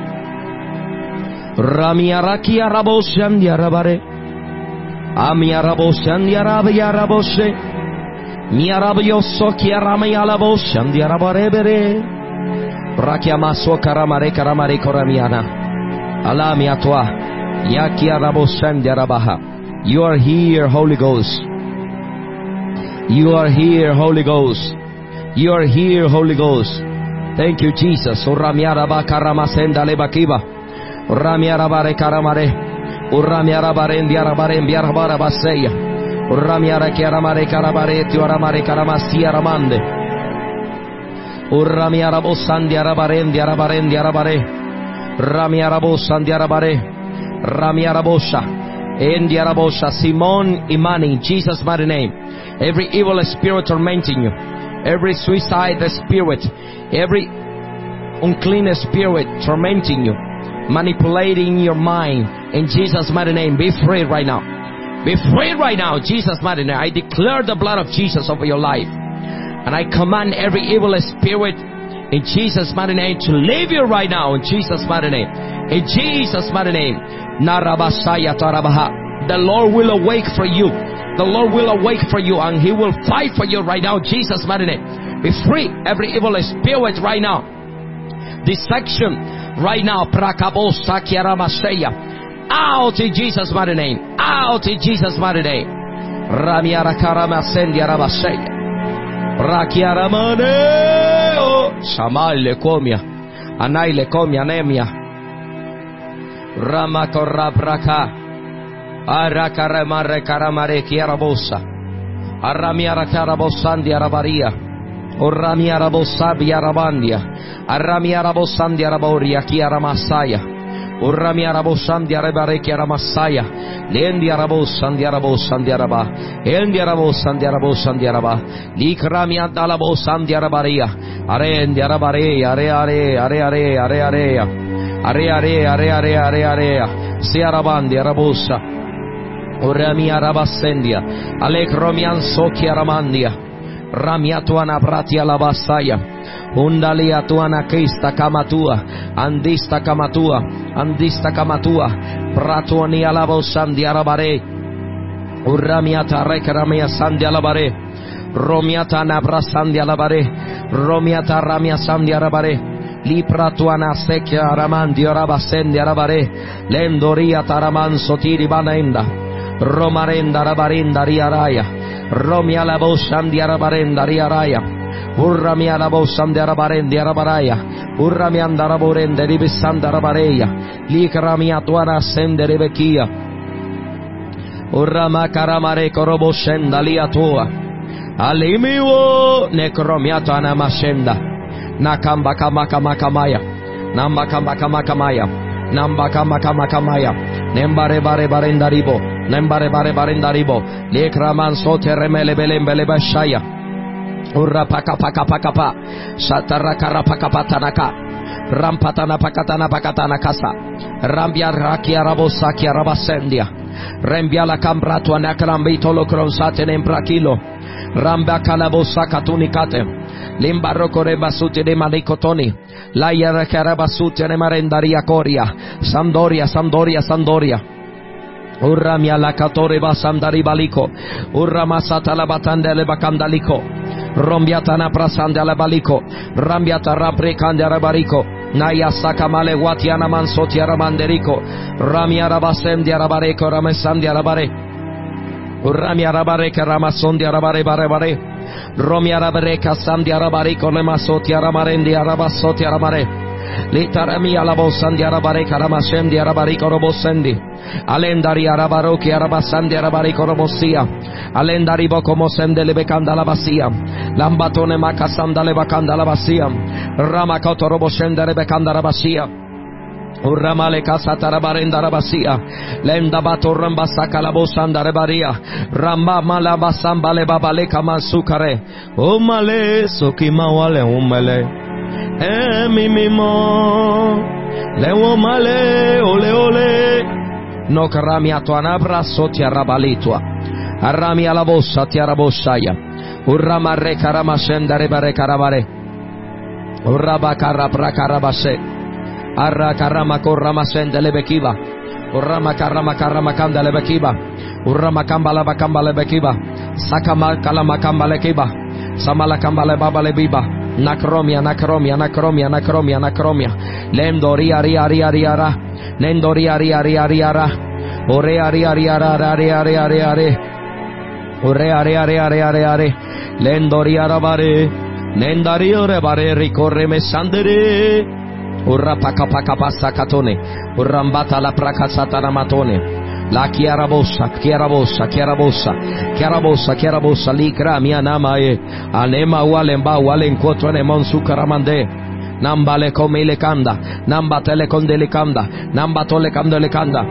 Ramiara Kiarabosandi Arabare Amiarabos and Yarabiarabose Miarabioso Kiaramayalabos and Yarabarebere Rakiamaso Karamare Karamare Koramiana Alamiatwa Yakiarabos and Yarabaha. You are here, Holy Ghost. You are here, Holy Ghost. You are here, Holy Ghost. Thank you, Jesus. Uramiaraba Karamasenda Lebakiba Uramiarabare Karamare Uramiara barendi arabare biarabara baseya. Uramiara chiaramare carabare tioramare caramastia ramande. Uramiara bossandi arabarendi arabarendi arabare. Ramiara bossandi arabare. Ramiara bosha. Endi arabosha. Simon Imani, in Jesus' mighty name. Every evil spirit tormenting you, every suicide spirit, every unclean spirit tormenting you, manipulating your mind, in Jesus' mighty name, be free right now. Be free right now, Jesus' mighty name. I declare the blood of Jesus over your life, and I command every evil spirit in Jesus' mighty name to leave you right now, in Jesus' mighty name. In Jesus' mighty name. Narabasaya tarabaha. The Lord will awake for you. The Lord will awake for you, and He will fight for you right now, Jesus' mighty name. Be free, every evil spirit right now. This section right now, Prakabosa Kiaramaseya. Out in Jesus' mighty name. Out in Jesus' mighty name. Ramiara Karamasendia Rabaseya. Rakiaramane. Shamal le comia. Anai le comia nemia. Ramakorabraka. Arakaramare Karamare Kiarabosa. Aramiara Karabosandia Rabaria. Uramiara Bosabia Rabandia. Aramiara Bosandia Raboria Kiaramasaya. Uramiara Bosandia Rebare Kiaramasaya. Lendia Rabosandia Rabosandia Raba. Endia Rabosandia Rabosandia Raba. Likramia Dalabosandia Rabaria. Arendia Rabare. Are. Siarabandia Rabosa. Uramia Rabasendia. Alekromian Sokia Ramandia. Ramiatuana Pratia Labasaya. Undaliatuana Krista Kamatua. Andista Kamatua. Pratuania Labosandia Rabare. Uramiata Rekaramia Sandia Labare. Romiata Nabrasandia Labare. Romiata Ramia Sandia Rabare. Lipratuana Sekia Ramandia Rabasendia Rabare. Lendoria Taraman Sotiri Banenda. Romarenda Rabarinda Riaraya. Romia la bosandia rabarenda riaraya. Urramia la bosandia rabarendia rabaraya. Urramia andaraborende ribisanda rabareya. Likramia tuana sende rebekia. Urrama karamare koroboshenda liatua. Alimiwo nekromiata na mashenda. Nakamba kama kamaya. Namba kama kamaya. Namba kama kamaya. Nembare bare barenda ribo. Nembare bare barenda ribo. Lekraman sote remele belembele bashaya. Urra paka Satara karapakapatanaka. Rampatana pakatana kasa. Rambia rakia rabosakia rabasendia. Rembia la cambrato anakrambito lo cronsate nemprakilo. Ramba kalabosa katunikate. Limbarroco rebasute de malicotoni. La yara carabasute ne marendaria coria. Sandoria. Urramia la catore basandari baliko. Urramasata la batandele bacandaliko. Rombiata na prasanda la baliko. Rambiata raprecandara barico. Naya sakamale watiana mansotiara manderico. Ramiara basem diarabareco ramesam diarabare. Ramiara bareca ramason diarabare bare bare. Romiara bareca sam diarabarico lemasotiara marendi arabasotiara mare. Litarami alabosan diarabare karamasem diarabarico robosendi. Alendari arabaroki arabasandi arabariko robosia. Alendari bokomosem de lebekanda la basia. Lambatone makasanda lebakanda la basia. Ramakoto robosende rebekanda la basia. Urramale kasata rabarenda rabasia. Lenda bato ramba sakala bosanda rebaria. Ramba malabasamba le babale kamasukare. Umale sokima wale umale. Mi mimo le umale ole ole. No karami atuanabra soti arabalitua. Arami alabossa ti arabosaya. Urrama re karamasenda rebare karabare. Urraba karabra karabase. Arra karama korama sende lebekiba. Urrama karama karama kanda lebekiba. Urrama kambala bakamba lebekiba. Sakama kalama kamba lekiba. Samala kamba lebaba lebiba. Nakromia nakromia nakromia nakromia nakromia. Lendoria ria ria ria ra. Lendoria ria ria ria ra. Orea ria ria ria ria ria ria ria. Orea ria ria ria ria ria. Lendoria rabare. Lendario rebare ricorre mesandere. Urra paka paka passa katone. Urrambata la prakasata ramatone. La chiarabossa, chiarabossa, chiarabossa, chiarabossa, chiarabossa, li cramia namae. Anema walemba walencontro nemon sucaramande. Nambale come le canda, nambatele con delicanda, nambatole cando le canda.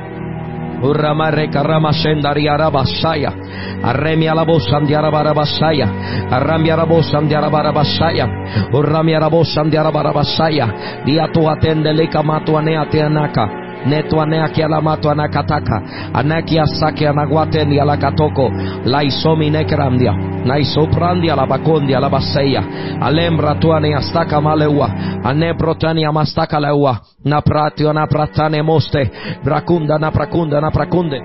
Urramare karama shendari arabasaya. Arremi alabossa di arabarabasaya. Arrami arabossa di arabarabasaya. Urrami arabossa di arabarabasaya. Dia tu atende le kamatu aneate anaka. Netu aneaki alamatu anakataka. Anaki asaki anaguateni alakatoko. Laisomi nekrandia. Naisoprandi alabakondi alabaseya. Alembra tu aneastaka maleua. Anebrotani amastaka leua. Napratio napratane moste. Brakunda naprakunda naprakunde.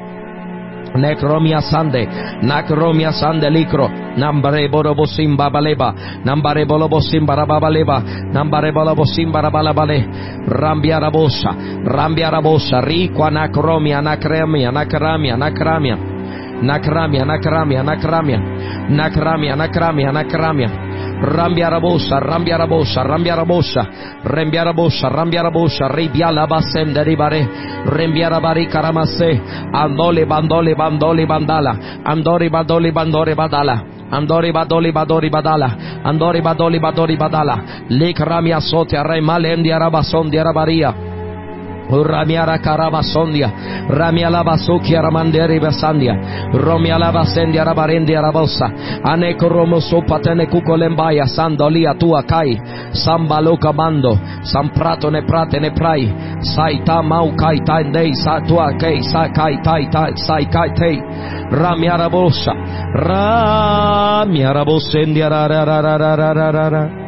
Necromia sande, Nacromia sande licro, Nambare borobosim babaleba, Nambare bolobosim barababaleba, Nambare bolobosim barabalabale, Rambia rabosa, Riqua Nacromia, Nacramia, Nacramia, Nacramia, Nacramia, Nacramia, Nacramia, Nacramia, Nacramia, Nacramia. Rambia rabosa, Rambia rabosa, Rambia rabosa, Rambia rabosa, Rambia rabosa, Ribia la basem de ribare, Rambia rabari karamase, Andole bandole bandole bandala, Andori badoli bandore badala, Andori badoli badori badala, Andori badoli badori badala, Likramia sotia re malendi arabason di arabaria. Ramiara Karabasondia, Ramia Labasuki Aramanderi Basandia, Romia Lavasendia Rabarendi Arabosa, Aneco Romo Sopatene Cucolembaya, Sandolia Tua Kai, Sambaloca Mando, Samprato ne Prate ne Prai, Saita Mau Kai Tai Dei Satua Kai Sakai Tai Tai Sai Kai Tei, Ramia Rabosa, Ramia Rabosendia Rara.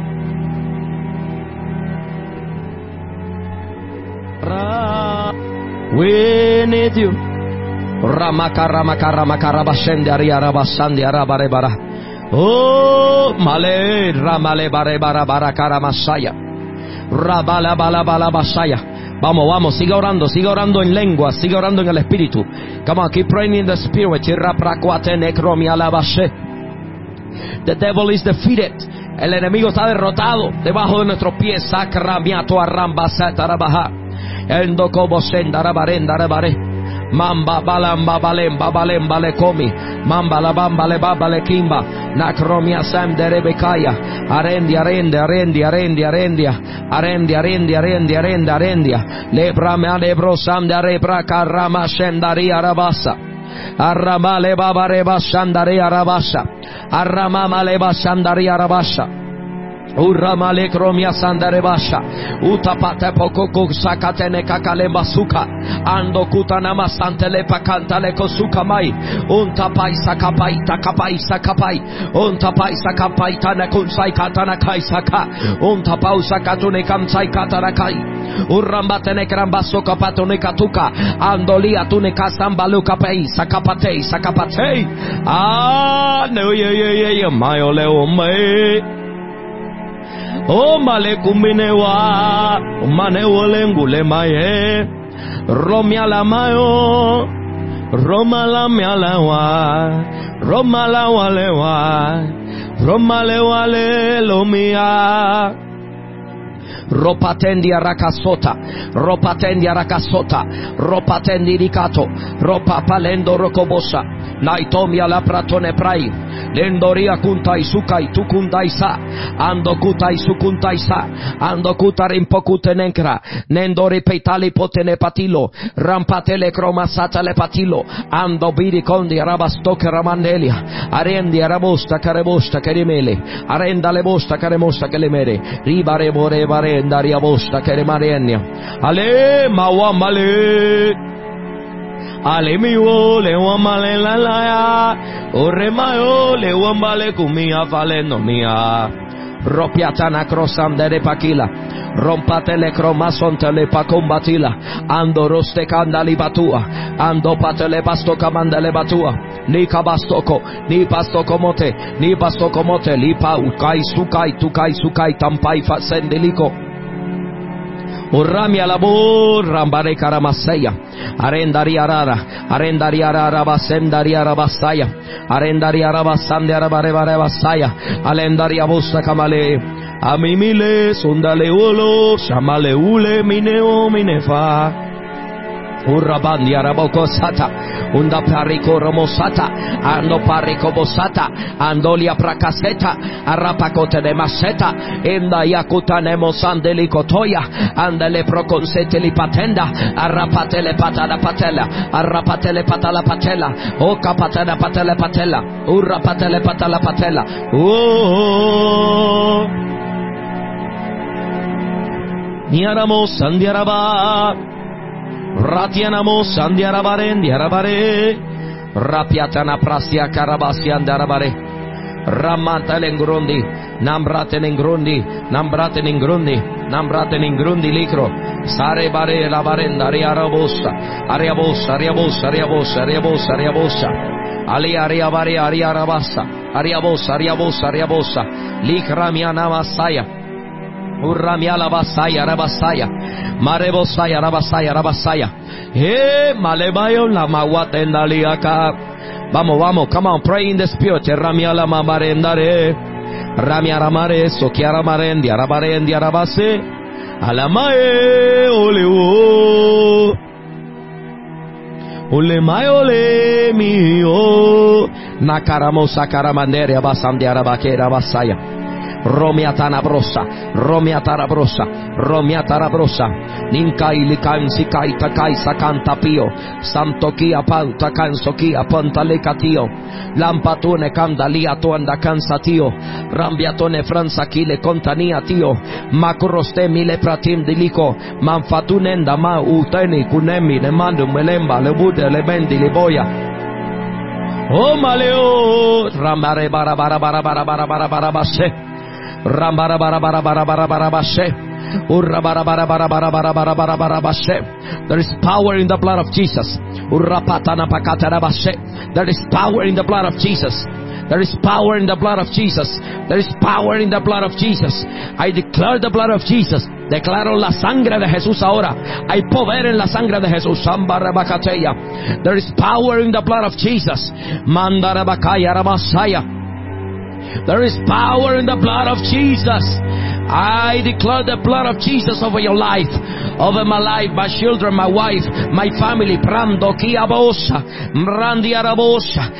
We need you. Ramaka ramaka ramaka rabashende aria rabasandi arabare bara. Oh male ramale bare bara bara karamasaya. Rabala bala bala basaya. Vamos, siga orando en lengua, siga orando en el espíritu. Come on, keep praying in the spirit. The devil is defeated. El enemigo está derrotado debajo de nuestros pies. Sakramiato arramba satarabaha. Endo como senda rabarenda rabare. Mamba balamba balemba balemba le comi. Mamba la bamba le baba le kimba. Nakromia sam de rebekaya. Arendia. Lebra me alebro sam de rebra karama shendaria rabasa. Arrama le baba reba shandaria rabasa. Arrama le baba shandaria rabasa. Uramale kromia sandare basha utapate pokoko sakatene kakalemba suka ando kutana masantele pakantale kosuka mai untapai sakapai takapai untapai sakapai tana kunsai katana kai saka untapau sakatune kamsai katana kai urambatene krambaso kapatone katuka andolia tune kasambaluka pai sakapatei no ye mayole ome. O male kuminewa, mane wolengule maye, romia la mayo, roma la mialawa, roma la walewa, roma le wale lomia. Ropatendi arakasota, ropatendi arakasota, ropatendi rikato, ropapalendo rokobosa, naitomia la pratone prai, lendoria kuntai sukai tukundai sa, ando kutai sukuntai sa, ando kutarimpo kutenenkra, nendori peitali potene patilo, rampatele cromasata le patilo, ando biri kondi arabastoke ramandelia, arendi arabosta carebosta carimele, arenda le bosta caremosta calemere, ribare bore bare. Daria bosta che remarenia ale mawamale ale miwo le wamale la la ore mayo le wamale kumia valeno mia ropiatana crosandere pakila rompate le cromasonte le pacombatila ando roste candali batua ando patele basto camandele batua ni kabastoko ni pastoko mote ni pastoko mote lipa ukai sukai tampai fasendeliko Urramia labor rambare karamaseya arendari arara basendari arabasaya arendari arabasande arabare basaya alendari abusta kamale amimile sundale ulo shamale ule mineo minefa Urabandi araboko sata unda pariko romosata ando pariko bosata andolia prakaseta arapakote de maseta enda yakuta nemosandeli kotoya andele prokonsete patenda arapatele patala patela arapatele patala patela o kapatela patela patela urapatele patala patela oh niaramos sandiaraba Ratianamo sandiarabare ndiarabare rapiatana prasia karabasia andarabare ramanta lengrundi nambrate nengrundi likro sare bare la barenda ariabosa ali aria bare ariarabasa ariabosa likramiana masaya Urramiala basaya rabasaya marebosaya rabasaya malebayo la mawatendaliaka vamos come on pray in the spirit ramiala mamarendare ramiaramare sokiara marendi arabase alamae oleo ole mio nakaramosa karamandere abasandi arabakera basaya Romiatana brosa, Ninkai likansi kai takai sakanta pio, Santokia panta kansokia pantalekatio, Lampatone candalia tuanda cansatio, Rambiatone franza kile contania tio, Macroste mile pratim dilico, Manfatunenda ma uteni kunemi ne mandu melemba le bude le bendi le boya. Oh maleo, Rambare barabase. Rambara there is power in the blood of Jesus. There is power in the blood of Jesus. There is power in the blood of Jesus. There is power in the blood of Jesus. I declare the blood of Jesus. Declaro la sangre de Jesús ahora. Hay poder en la sangre de Jesús. There is power in the blood of Jesus. Mandarabakaya Ramasaya. There is power in the blood of Jesus. I declare the blood of Jesus over your life, over my life, my children, my wife, my family. Prando kiabosa, randi arabosa,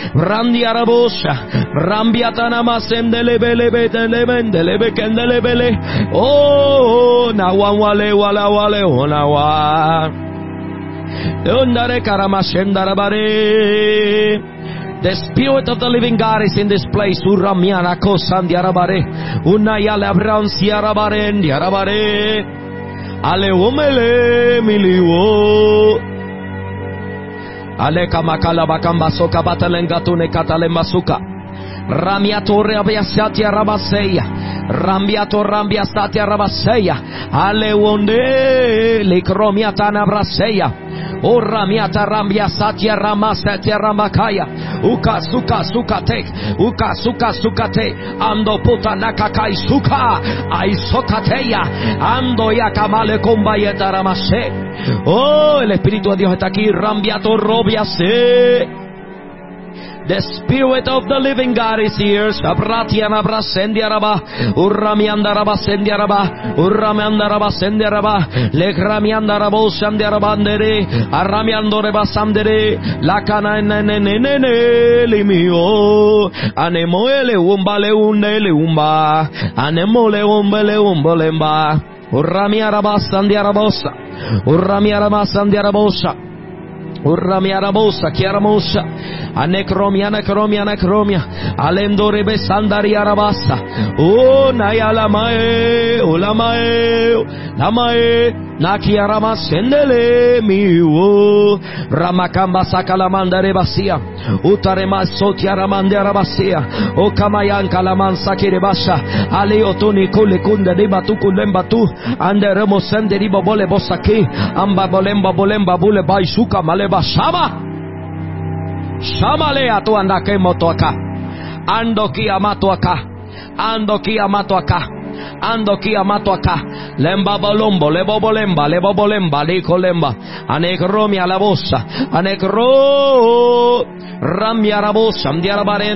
rambiatana masendelebele betelebele kendelebele. Oh, nawale wala onawa. Ondare karamashendarabare. The Spirit of the living God is in this place. Uramiana kosandiarabare. Unayala bransiarabare ndiarabare. Ale umele miliwo. Ale kamakala bakamba soka batalengatune katalembasuka. Ramiato rabiasatia rabaseya. Rambiato rambiasatia rabaseya. Ale wonde likromiatana braseya. O ramiata rambia satya ramasatya ramakaya. Uka suka sukate. Uka suka sukate. Ando puta nakakai suka. Ay sokateya. Ando yakamale kombayeta ramase. Oh, el Espíritu de Dios está aquí. Rambiato robiase. The Spirit of the living God is here. Shabratiana brasendiaraba. Urramiandaraba sendiaraba. Urramiandaraba sendiaraba. Legramiandarabo sandiarabandere. Arramiandoreba sandere. La cana nene limio. Anemoele umbale unele umba. Anemole umbele umbolemba. Urramiaraba sandiarabosa. Urramiaraba sandiarabosa. Urramiarabosa, chiaramosa, anecromia, alendore besandari arabasa, o nayalamae, ulamae, lamae, nakiarama sendele miu, ramakamba sakalamanda rebasia, utarema sotiaramande arabasia, o kamayan kalaman sakirebasha, aleotoni kulekunde ribatu kulembatu, anderemo senderi bobole bosaki, amba bolemba bule baisuka male Shama Shama le atu andake motoaka ando kia matoaka lemba bolombo lebobolemba likolemba anekromia la bossa anekro ramia rabosa ndiarabare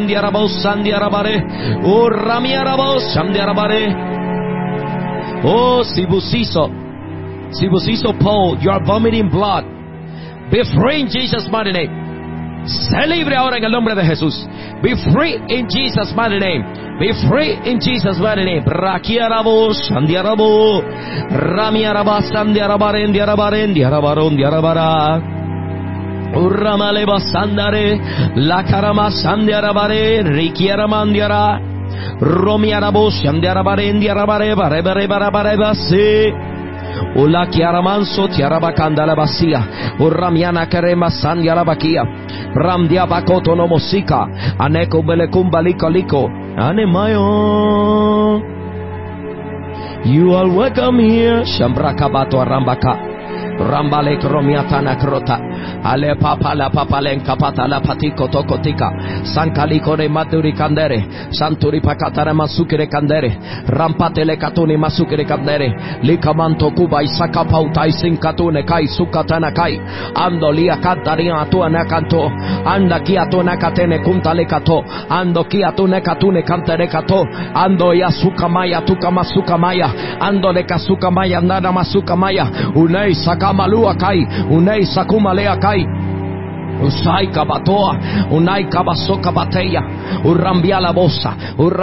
o ramia rabosa ndiarabare. Oh, sibusiso Paul, you are vomiting blood. Be free in Jesus' mighty name. Sé libre ahora en el nombre de Jesús. Be free in Jesus' mighty name. Be free in Jesus' mighty name. Rakiarabo, Sandiarabo, Ramiaraba, Sandiarabare, Ndiarabara. Urramaleba Sandare, La Karama Sandiarabare, Rikiaramandiara, Romiarabo, Sandiarabare, Ndiarabare, Barebarabase. Ula kiaramanso tiarabakanda la basia. Uramiana kerema sandiarabakia. Ramdia bakoto no mosika. Aneko belekumba liko. Anemayo. You are welcome here. Shambrakabato arambaka. Rambale kromiatana krota. Ale papa la papalenka pata la patiko tokotika. Sankaliko re maturi kandere. Santuri pakatara masukire kandere. Rampatele katuni masukire kandere. Likamanto kuba isaka pauta isinkatune kai sukatana kai. Ando lia kataria atua nakanto. Anda kia tu nakatene kuntale kato. Ando kia tu nekatune kantere kato. Ando ya sukamaya tukamasukamaya. Ando le kasukamaya nana masukamaya. Unei sakamalua kai. Unei sakumalea kai. Usai kabatoa, unai kabasoka bateya, urambia la bossa,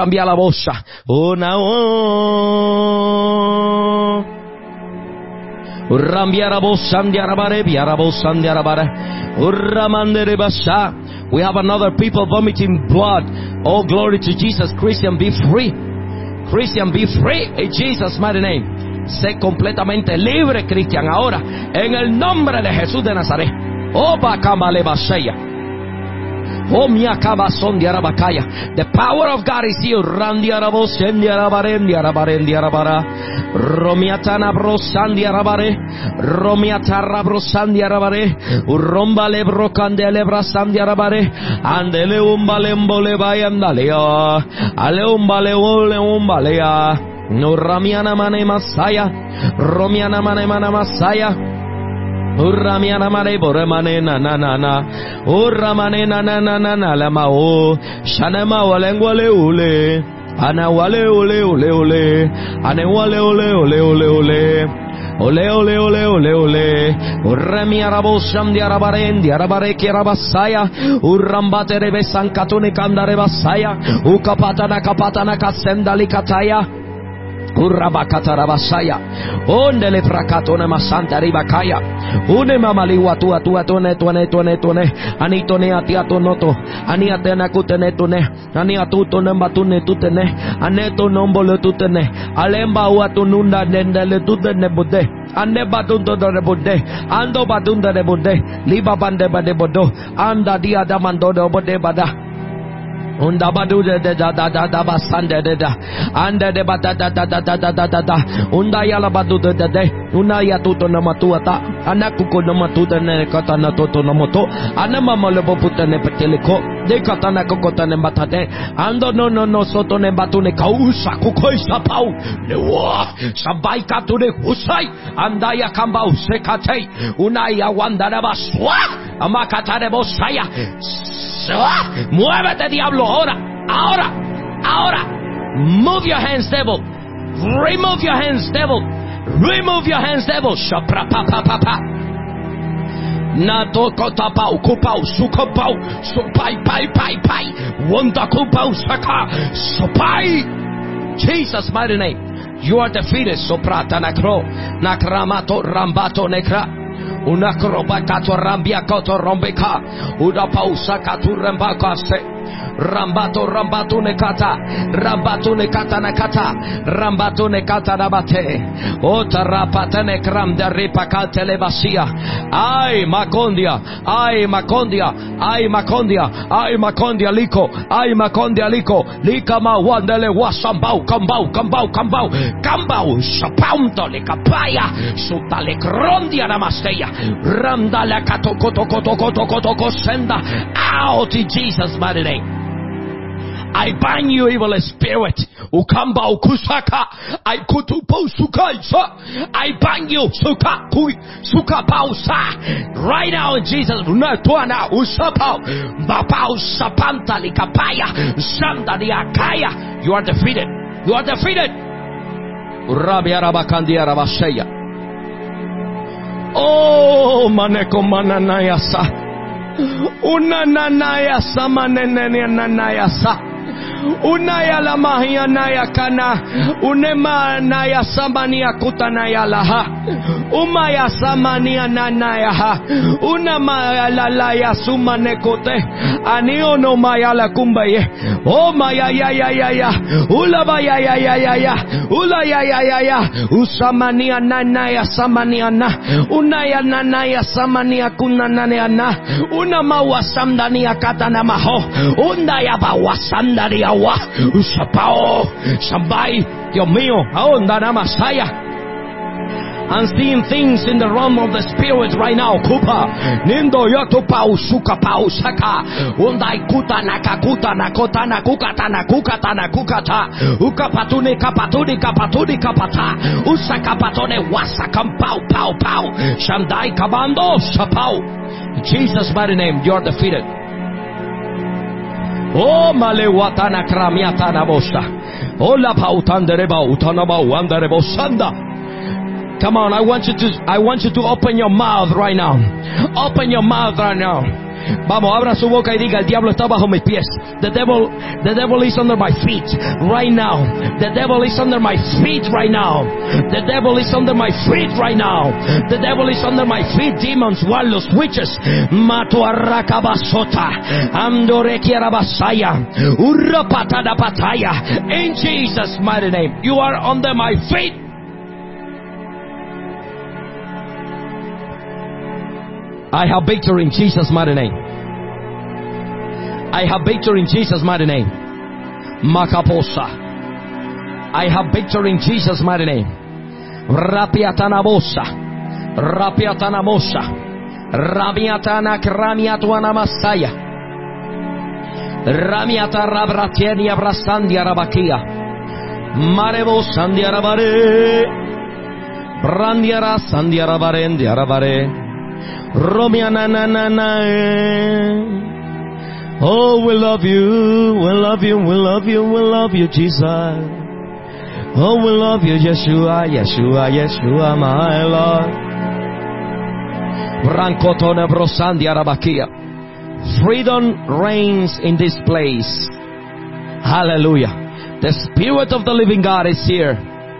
urambia la bossa, andiarabare, uramandere basha. We have another people vomiting blood. Oh, glory to Jesus. Christian, be free. Christian, be free in Jesus' mighty name. Sé completamente libre, Cristian, ahora, en el nombre de Jesús de Nazaret. Oh, bakamale basaya. Oh, miakabason diarabakaya. The power of God is here. Randiarabos, endiarabarara. Romiatana brosandiarabare. Romiatara brosandiarabare. Urombale brocandele brasandiarabare. Andele umbalembole bayandalea. Ale umbale ole umbalea. No ramiana mane masaya. Romiana mane masaya. Urramiana mare boremane na urramane na lama o shanema walengwale ule ana wale ule ane wale ule urrami arabosam di arabare kirabasaya urrambate rebe sankatune kandare basaya ukapatana kasendali kataya Urabakatarabasaya ondele prakatone masanta ribakaya une mamali watu tone anitone atiatonoto aniatena kutene tune aniatutone matune tutene aneto nombole tutene alemba watu nunda dendele tutene bude ande batunto de bude ando batunda de bude liba bande bade bodo anda dia damando de bode bada Unda badu da da da da da basanda da da. Anda de bada da da da da da da da. Unda yala badu da da de. Una ya tuto na matuata. Anakuko na matuta ne katana toto na moto. Anama malebo puta ne peteliko. De katana kokota ne batate. Ando no soto ne batu ne kausa kukoi sapau. Lewa sabai katu ne usai. Anda ya kamba usekate. Una ya wanda na baswa. Amakata de bosaya. Muévete, diablo, ahora. Move your hands, devil. Remove your hands, devil. Remove your hands, devil. Shapra pa pa pa pa. Nato kotapau kupau sukopau supai pai. Wanda kupau saka supai. Jesus' mighty name. You are defeated. Soprata nakro nakramato rambato nekra. Unakroba kato rambia koto rombeka. Uda pausa katu rembaka se. Rambato nekata. Rambato nekata nakata. Rambato nekata nabate. Ota rapata nekram da ripakate lebasia. Ay makondia liko. Ay makondia liko. Lika ma wandele wasambau kambau shapaundo le kapaya. Sutale krondia namasteya. Ramdala kato koto senda out in Jesus' mighty name. I bind you, evil spirit. Ukamba ukusaka. I kutupo sukaisa. I bind you, suka pausa. Right now in Jesus' name. Usapau. Bapau sapanta likapaya. Sanda liakaya. You are defeated. Rabia rabakandia rabashaya. Oh, maneko mananayasa. Unanayasa manenenanayasa. Unaya la mahia naya kana. Unema naya samania kutanaya laha. Umaya samania nanaya ha. Unamaya la laya sumanekote. Aniono maya la kumbaye. Oh maya ya. Ulaba ya. Ula ya. Usamania nanaya samania na. Unaya nanaya samania kunanania na. Unama wasamdania katana maho. Undaya ba wasamdania wa. Usapao. Sambai. Dios mío. Aonda na masaya. I'm seeing things in the realm of the spirit right now. Kupa. Nindo yoto pau suka pau saka. Undai kuta nakakuta nakota nakukata nakukata nakukata. Ukapatuni kapata. Usakapatone wasakampau pau. Shandai kabando sapau. In Jesus' mighty name, you are defeated. Oh malewatana kramiatana bosta. Ola pautandereba utanaba wanderebo sanda. Come on, I want you to open your mouth right now. Open your mouth right now. Vamos, abra su boca y diga, el diablo está bajo mis pies. The devil is under my feet right now. The devil is under my feet right now. The devil is under my feet right now. The devil is under my feet. Demons, wallos, witches. Mato arrakabasota. Amdorekiarabasaya. Urrapatada pataya. In Jesus' mighty name. You are under my feet. I have victory in Jesus' mighty name. I have victory in Jesus' mighty name. Makaposa. I have victory in Jesus' mighty name. Rapiatanabosa. Rabiatana kramiatuana masaya. Ramiata rabratienia brasandia rabakia. Marebo sandia rabare. Brandiara sandia rabarendia rabare. Romiana na. Oh, we love you, Jesus. Oh, we love you, Yeshua, my Lord. Rankotone brosandia rabakia. Freedom reigns in this place. Hallelujah. The Spirit of the living God is here.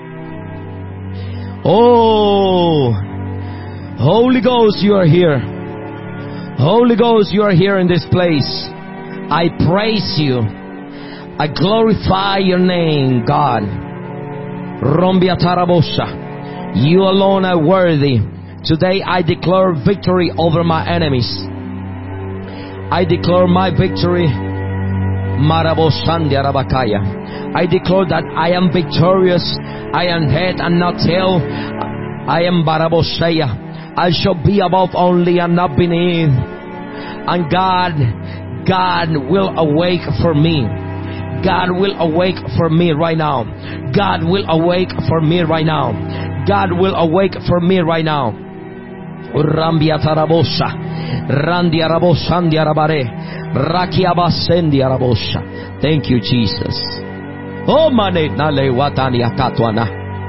Oh, Holy Ghost, you are here. Holy Ghost, you are here in this place. I praise you. I glorify your name, God. Rombia Tarabosa. You alone are worthy. Today I declare victory over my enemies. I declare my victory. I declare that I am victorious. I am head and not tail. I am Barabosaya. I shall be above only and not beneath. And God will awake for me. God will awake for me right now. God will awake for me right now. God will awake for me right now. Rambia Tarabosa, Randia Rabosandia Rabare, Rakiabasendia Rabosha. Thank you, Jesus. Oh, Mane Nale Watania Katwana.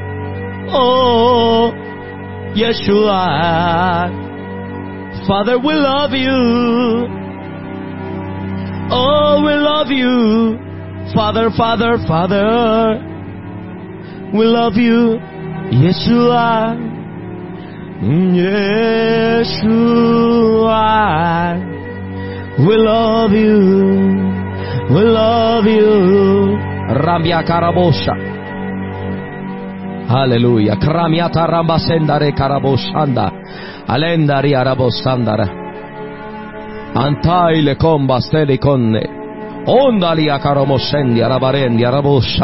Oh, Yeshua, Father, we love you. Oh, we love you. Father, Father, Father, we love you. Yeshua, Yeshua, we love you. We love you. Rambia Karabosha. Hallelujah. Kramiata Rambasendare Karaboshanda. Alendari Arabosandara. Antai le comba steli conne. Ondali a Karamosendi Arabarendi Arabosha.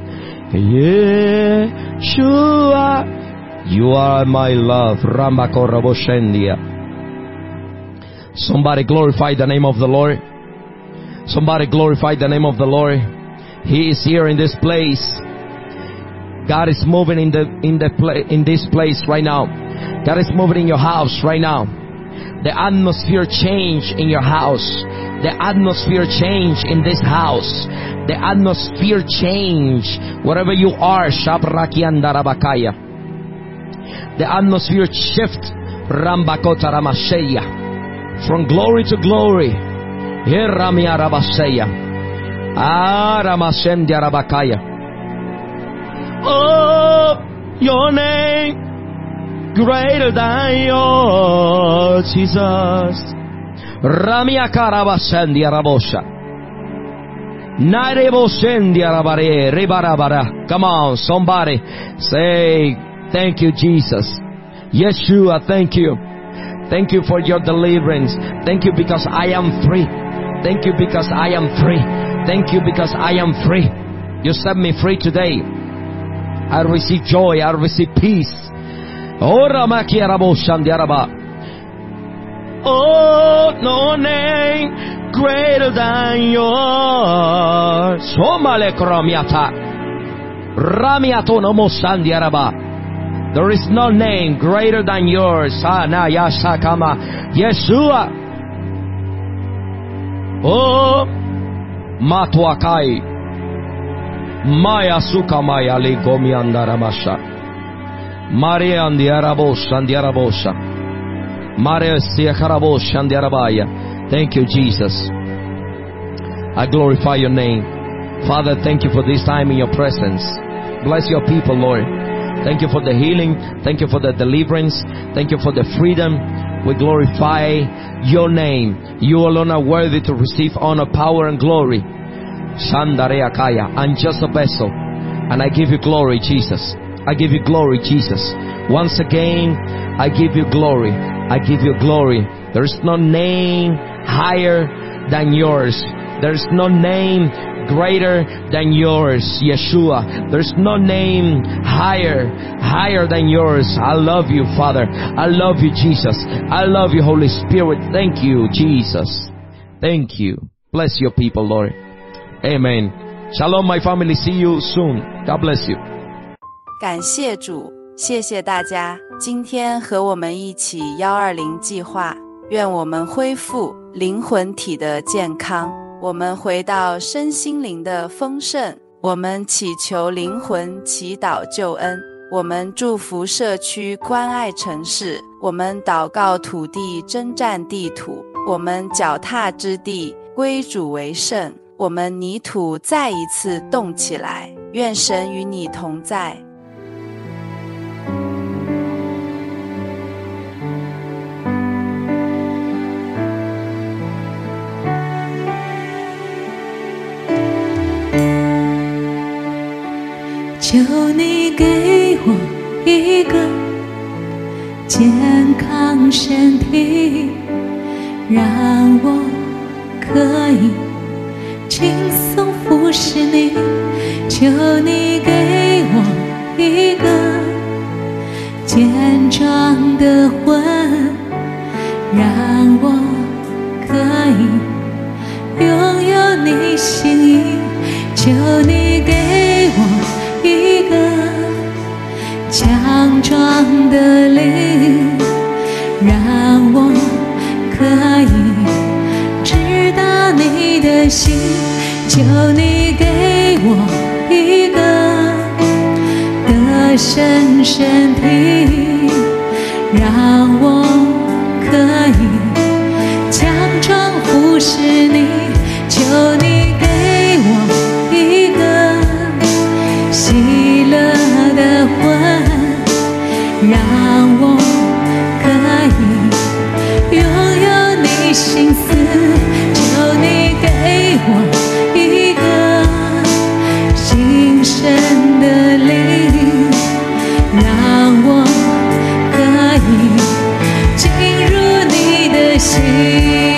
Yeshua, you are my love. Ramba Koraboshendia. Somebody glorify the name of the Lord. Somebody glorify the name of the Lord. He is here in this place. God is moving in this place right now. God is moving in your house right now. The atmosphere change in your house. The atmosphere change in this house. The atmosphere change wherever you are. Shabrakiandarabakaya. The atmosphere shift. Rambakota Ramasheya. From glory to glory. Hiramia Rabaseya. Aramashendia Rabakaya. Oh, your name greater than yours, Jesus. Ramia Karabasendia Rabosha. Narebosendia Rabare, Rebarabara. Come on, somebody say, thank you, Jesus. Yeshua, thank you. Thank you for your deliverance. Thank you because I am free. Thank you because I am free. Thank you because I am free. You set me free today. I receive joy. I receive peace. Oh, no name greater than yours. There is no name greater than yours. Yeshua. Oh, Matuakai. Maya Sukamaya Ligomi Andaramasha. Maria Andiarabosha Andiarabosha. Maria Siakarabosha Andiarabaya. Thank you, Jesus. I glorify your name. Father, thank you for this time in your presence. Bless your people, Lord. Thank you for the healing. Thank you for the deliverance. Thank you for the freedom. We glorify your name. You alone are worthy to receive honor, power, and glory. Shandareakaya. I'm just a vessel. And I give you glory, Jesus. I give you glory, Jesus. Once again, I give you glory. I give you glory. There is no name higher than yours. There is no name greater than yours, Yeshua. There's no name higher than yours. I love you, Father. I love you, Jesus. I love you, Holy Spirit. Thank you, Jesus. Thank you. Bless your people, Lord. Amen. Shalom, my family. See you soon. God bless you.
感谢主，谢谢大家今天和我们一起120计划，愿我们恢复灵魂体的健康，我们回到身心灵的丰盛，我们祈求灵魂祈祷救恩，我们祝福社区关爱城市，我们祷告土地征战地土，我们脚踏之地归主为圣，我们泥土再一次动起来，愿神与你同在。
求你给我一个健康身体，让我可以轻松服侍你，求你给我一个坚壮的魂，让我可以拥有你心意，求你给我一个强壮的灵，让我可以知道你的心，求你给我一个得胜身体，让我可以强壮服侍你，求你给我一个喜乐的魂，让我可以拥有你心思，求你给我一个新生的灵，让我可以进入你的心。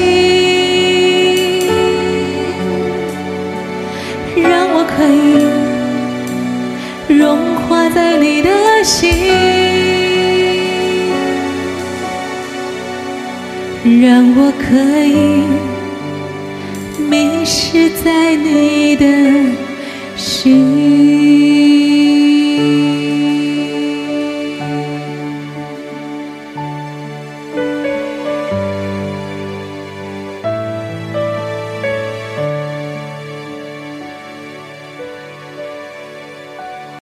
让我可以融化在你的心，让我可以迷失在你的心。